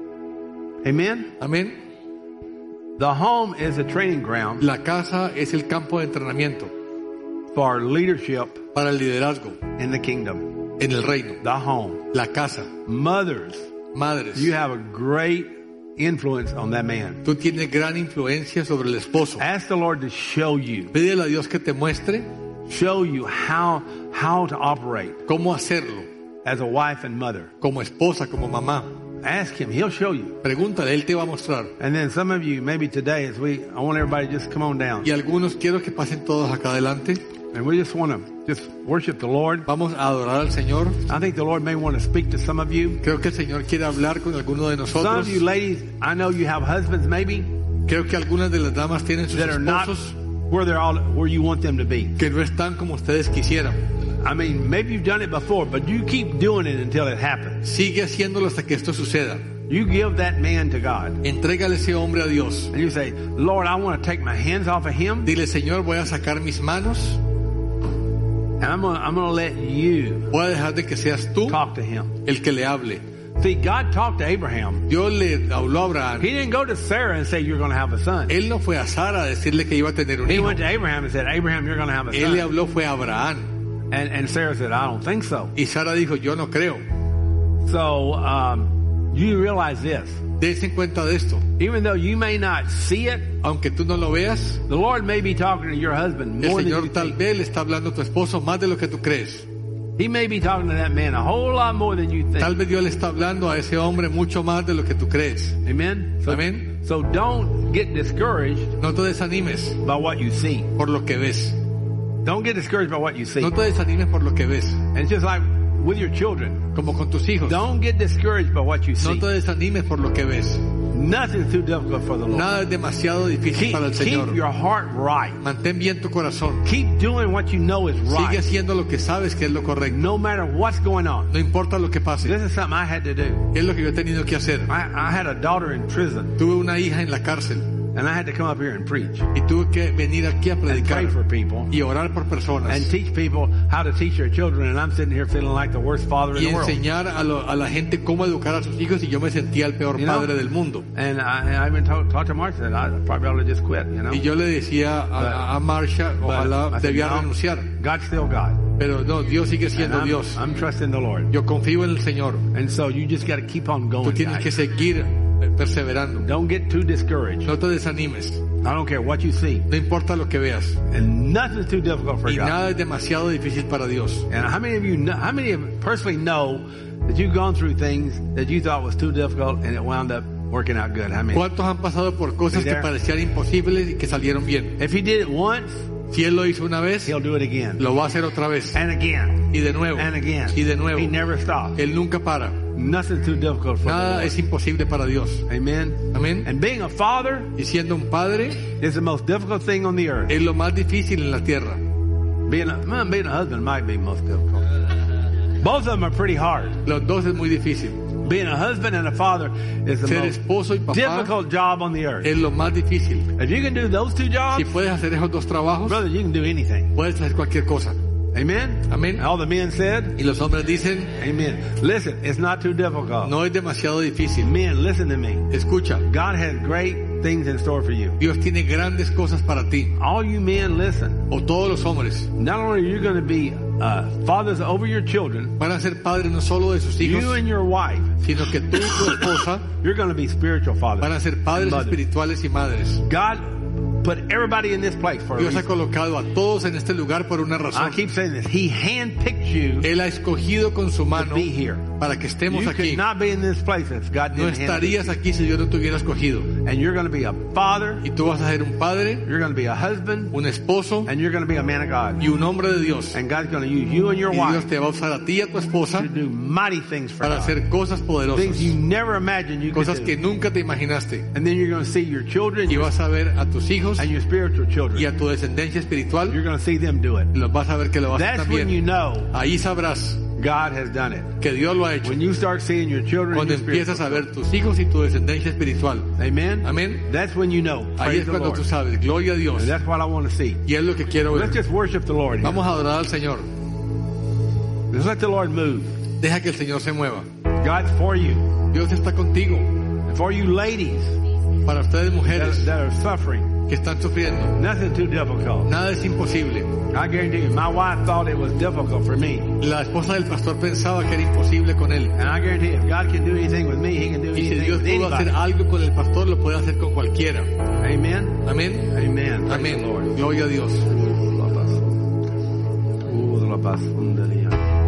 Amen? Amén. The home is a training ground La casa es el campo de entrenamiento for leadership para el liderazgo in the kingdom. en el reino. The home. La casa. Mothers, Madres. you have a great influence on that man. Tú tienes gran influencia sobre el esposo. Ask the Lord to show you Pídele a Dios que te muestre how how to operate cómo hacerlo, as a wife and mother. como esposa, como mamá. Ask him. He'll show you. Pregúntale, él te va a mostrar. And then some of you, maybe today, I want everybody to just come on down. Y algunos quiero que pasen todos acá adelante. And we just want to just worship the Lord. Vamos a adorar al Señor. I think the Lord may want to speak to some of you. Creo que el Señor quiere hablar con alguno de Some nosotros. of you ladies, I know you have husbands maybe Creo que algunas de las damas tienen sus that are not esposos where you want them to be. que no están como ustedes quisieran. I mean, maybe you've done it before, but you keep doing it until it happens. Sigue haciéndolo hasta que esto suceda. You give that man to God. Entrégale ese hombre a Dios. And you say, Lord, I want to take my hands off of him, Dile, Señor, voy a sacar mis manos. and I'm going to let you Voy a dejar de que seas tú talk to him. el que le hable. See, God talked to Abraham. Dios le habló a Abraham. He didn't go to Sarah and say, you're going to have a son. Él no fue a Sara a decirle que iba a tener un He hijo. went to Abraham and said, Abraham, you're going to have a Él le son. habló fue a Abraham. And Sarah said, I don't think so. Y Sara dijo, yo no creo. So you realize this. Dense en cuenta de esto. Even though you may not see it, Aunque tú no lo veas, the Lord may be talking to your husband el more than you Señor tal think. vez le está hablando a tu esposo más de lo que tú crees. He may be talking to that man a whole lot more than you Tal think. vez Dios le está hablando a ese hombre mucho más de lo que tú crees. Amen? Amén. So don't get discouraged No te desanimes by what you see. por lo que ves. Don't get discouraged by what you see. No te desanimes por lo que ves. And it's just like with your children. Como con tus hijos. Don't get discouraged by what you No see. te desanimes por lo que ves. Nothing's too difficult for the Lord. Nada es demasiado difícil para el Keep Señor. your heart right. Mantén bien tu corazón. Keep doing what you know is Sigue right. haciendo lo que sabes que es lo correcto. No matter what's going on. No importa lo que pase. This is something I had to do. Es lo que yo he tenido que hacer. I had a daughter in prison, Tuve una hija en la cárcel and I had to come up here and preach y tuve que venir aquí a and pray predicar for people y orar por personas and teach people how to teach their children. And I'm sitting here feeling like the worst father in y the world. enseñar a la gente cómo educar a sus hijos y yo me sentía el peor You know? padre del mundo. And I even talked to Mark and said, I probably ought to just quit, you know. Y yo le decía a Marsha, But ojalá I said, debía no, renunciar. God's still God. Pero no, Dios sigue And siendo Dios. I'm trusting the Lord. Yo confío en el Señor. And so you just got to keep on Tú going, tienes que guys. seguir perseverando. Don't get too discouraged. No te desanimes. I don't care what you see. No importa lo que veas. And nothing's too difficult for Y God. nada es demasiado difícil para Dios. And how many of you know, how many of you personally know that you've gone through things that you thought was too difficult and it wound up working out good? How many? ¿Cuántos han pasado por cosas que parecían imposibles y que salieron bien? If he did it once, Si Él lo hizo una vez, he'll do it again. lo va a hacer otra vez. And again. Y de nuevo. And again. Y de nuevo. He never stops. Él nunca para. Nothing's too difficult for the Nada Lord. es imposible para Dios. Amen. Amén. And being a father Y siendo un padre is the most difficult thing on the earth. es lo más difícil en la tierra. Being a husband might be most difficult. Both of them are pretty hard. Los dos es muy difícil. Being a husband and a father is the Ser most esposo y papá difficult job on the earth. es lo más difícil. If you can do those two Si jobs, puedes hacer esos dos trabajos, brother, you can do anything. puedes hacer cualquier cosa. Amen? Amén. All the men said, Y los hombres dicen, amen. Listen, it's not too difficult. no es demasiado difícil. Men, listen to me. Escucha, God has great things in store for you. Dios tiene grandes cosas para ti. All you men, listen. O todos los hombres Not only are you going to be fathers over your children, van a ser padres no solo de sus hijos, you and your wife, sino que tú y tu esposa you're going to be spiritual fathers. van a ser padres and mothers. espirituales y madres. God put everybody in this place for a Dios ha reason. colocado a todos en este lugar por una I razón. keep saying this. He handpicked you Él ha escogido con su to mano be here. para que estemos You aquí. could not be in this place if God No didn't handpick estarías you. aquí si Dios no te hubiera escogido. And you're going to be a father, Y tú vas a ser un padre, you're going to be a husband, un esposo and you're going to be a man of God. y un hombre de Dios. And God's going to use you and your Y Dios wife te va a usar a ti y a tu esposa to do mighty things for para God. hacer cosas poderosas, Things you never imagined you could cosas que do. nunca te imaginaste. And then you're going to see your children Y vas a ver a tus hijos and your spiritual y children. a tu descendencia espiritual, You're going to see them do it. y los vas a ver que lo vas a hacer That's when you también. know Ahí sabrás God has done it. que Dios lo ha hecho. When you start seeing your children and Cuando your spiritual empiezas a ver tus hijos y tu descendencia espiritual. Amen? Amén. That's when you know. Ahí Praise es the cuando Lord. tú sabes, gloria a Dios. And that's what I want to see. Y es lo que quiero Let's ver. just worship the Lord. Here. Vamos a adorar al Señor. Just let the Lord move. Deja que el Señor se mueva. God's for you. Dios está contigo. And for you ladies Para ustedes mujeres that are suffering, que están sufriendo, nothing too difficult. nada es imposible. I guarantee you, my wife thought it was difficult for me. La esposa del pastor pensaba que era imposible con él. And I guarantee you, if God can do anything with me, He can do Y si anything Dios with pudo hacer anybody. algo con el pastor, lo puede hacer con cualquiera. Amen? Amén. Amen. Praise Amén. the Lord. Gloria a Dios. Basundaria.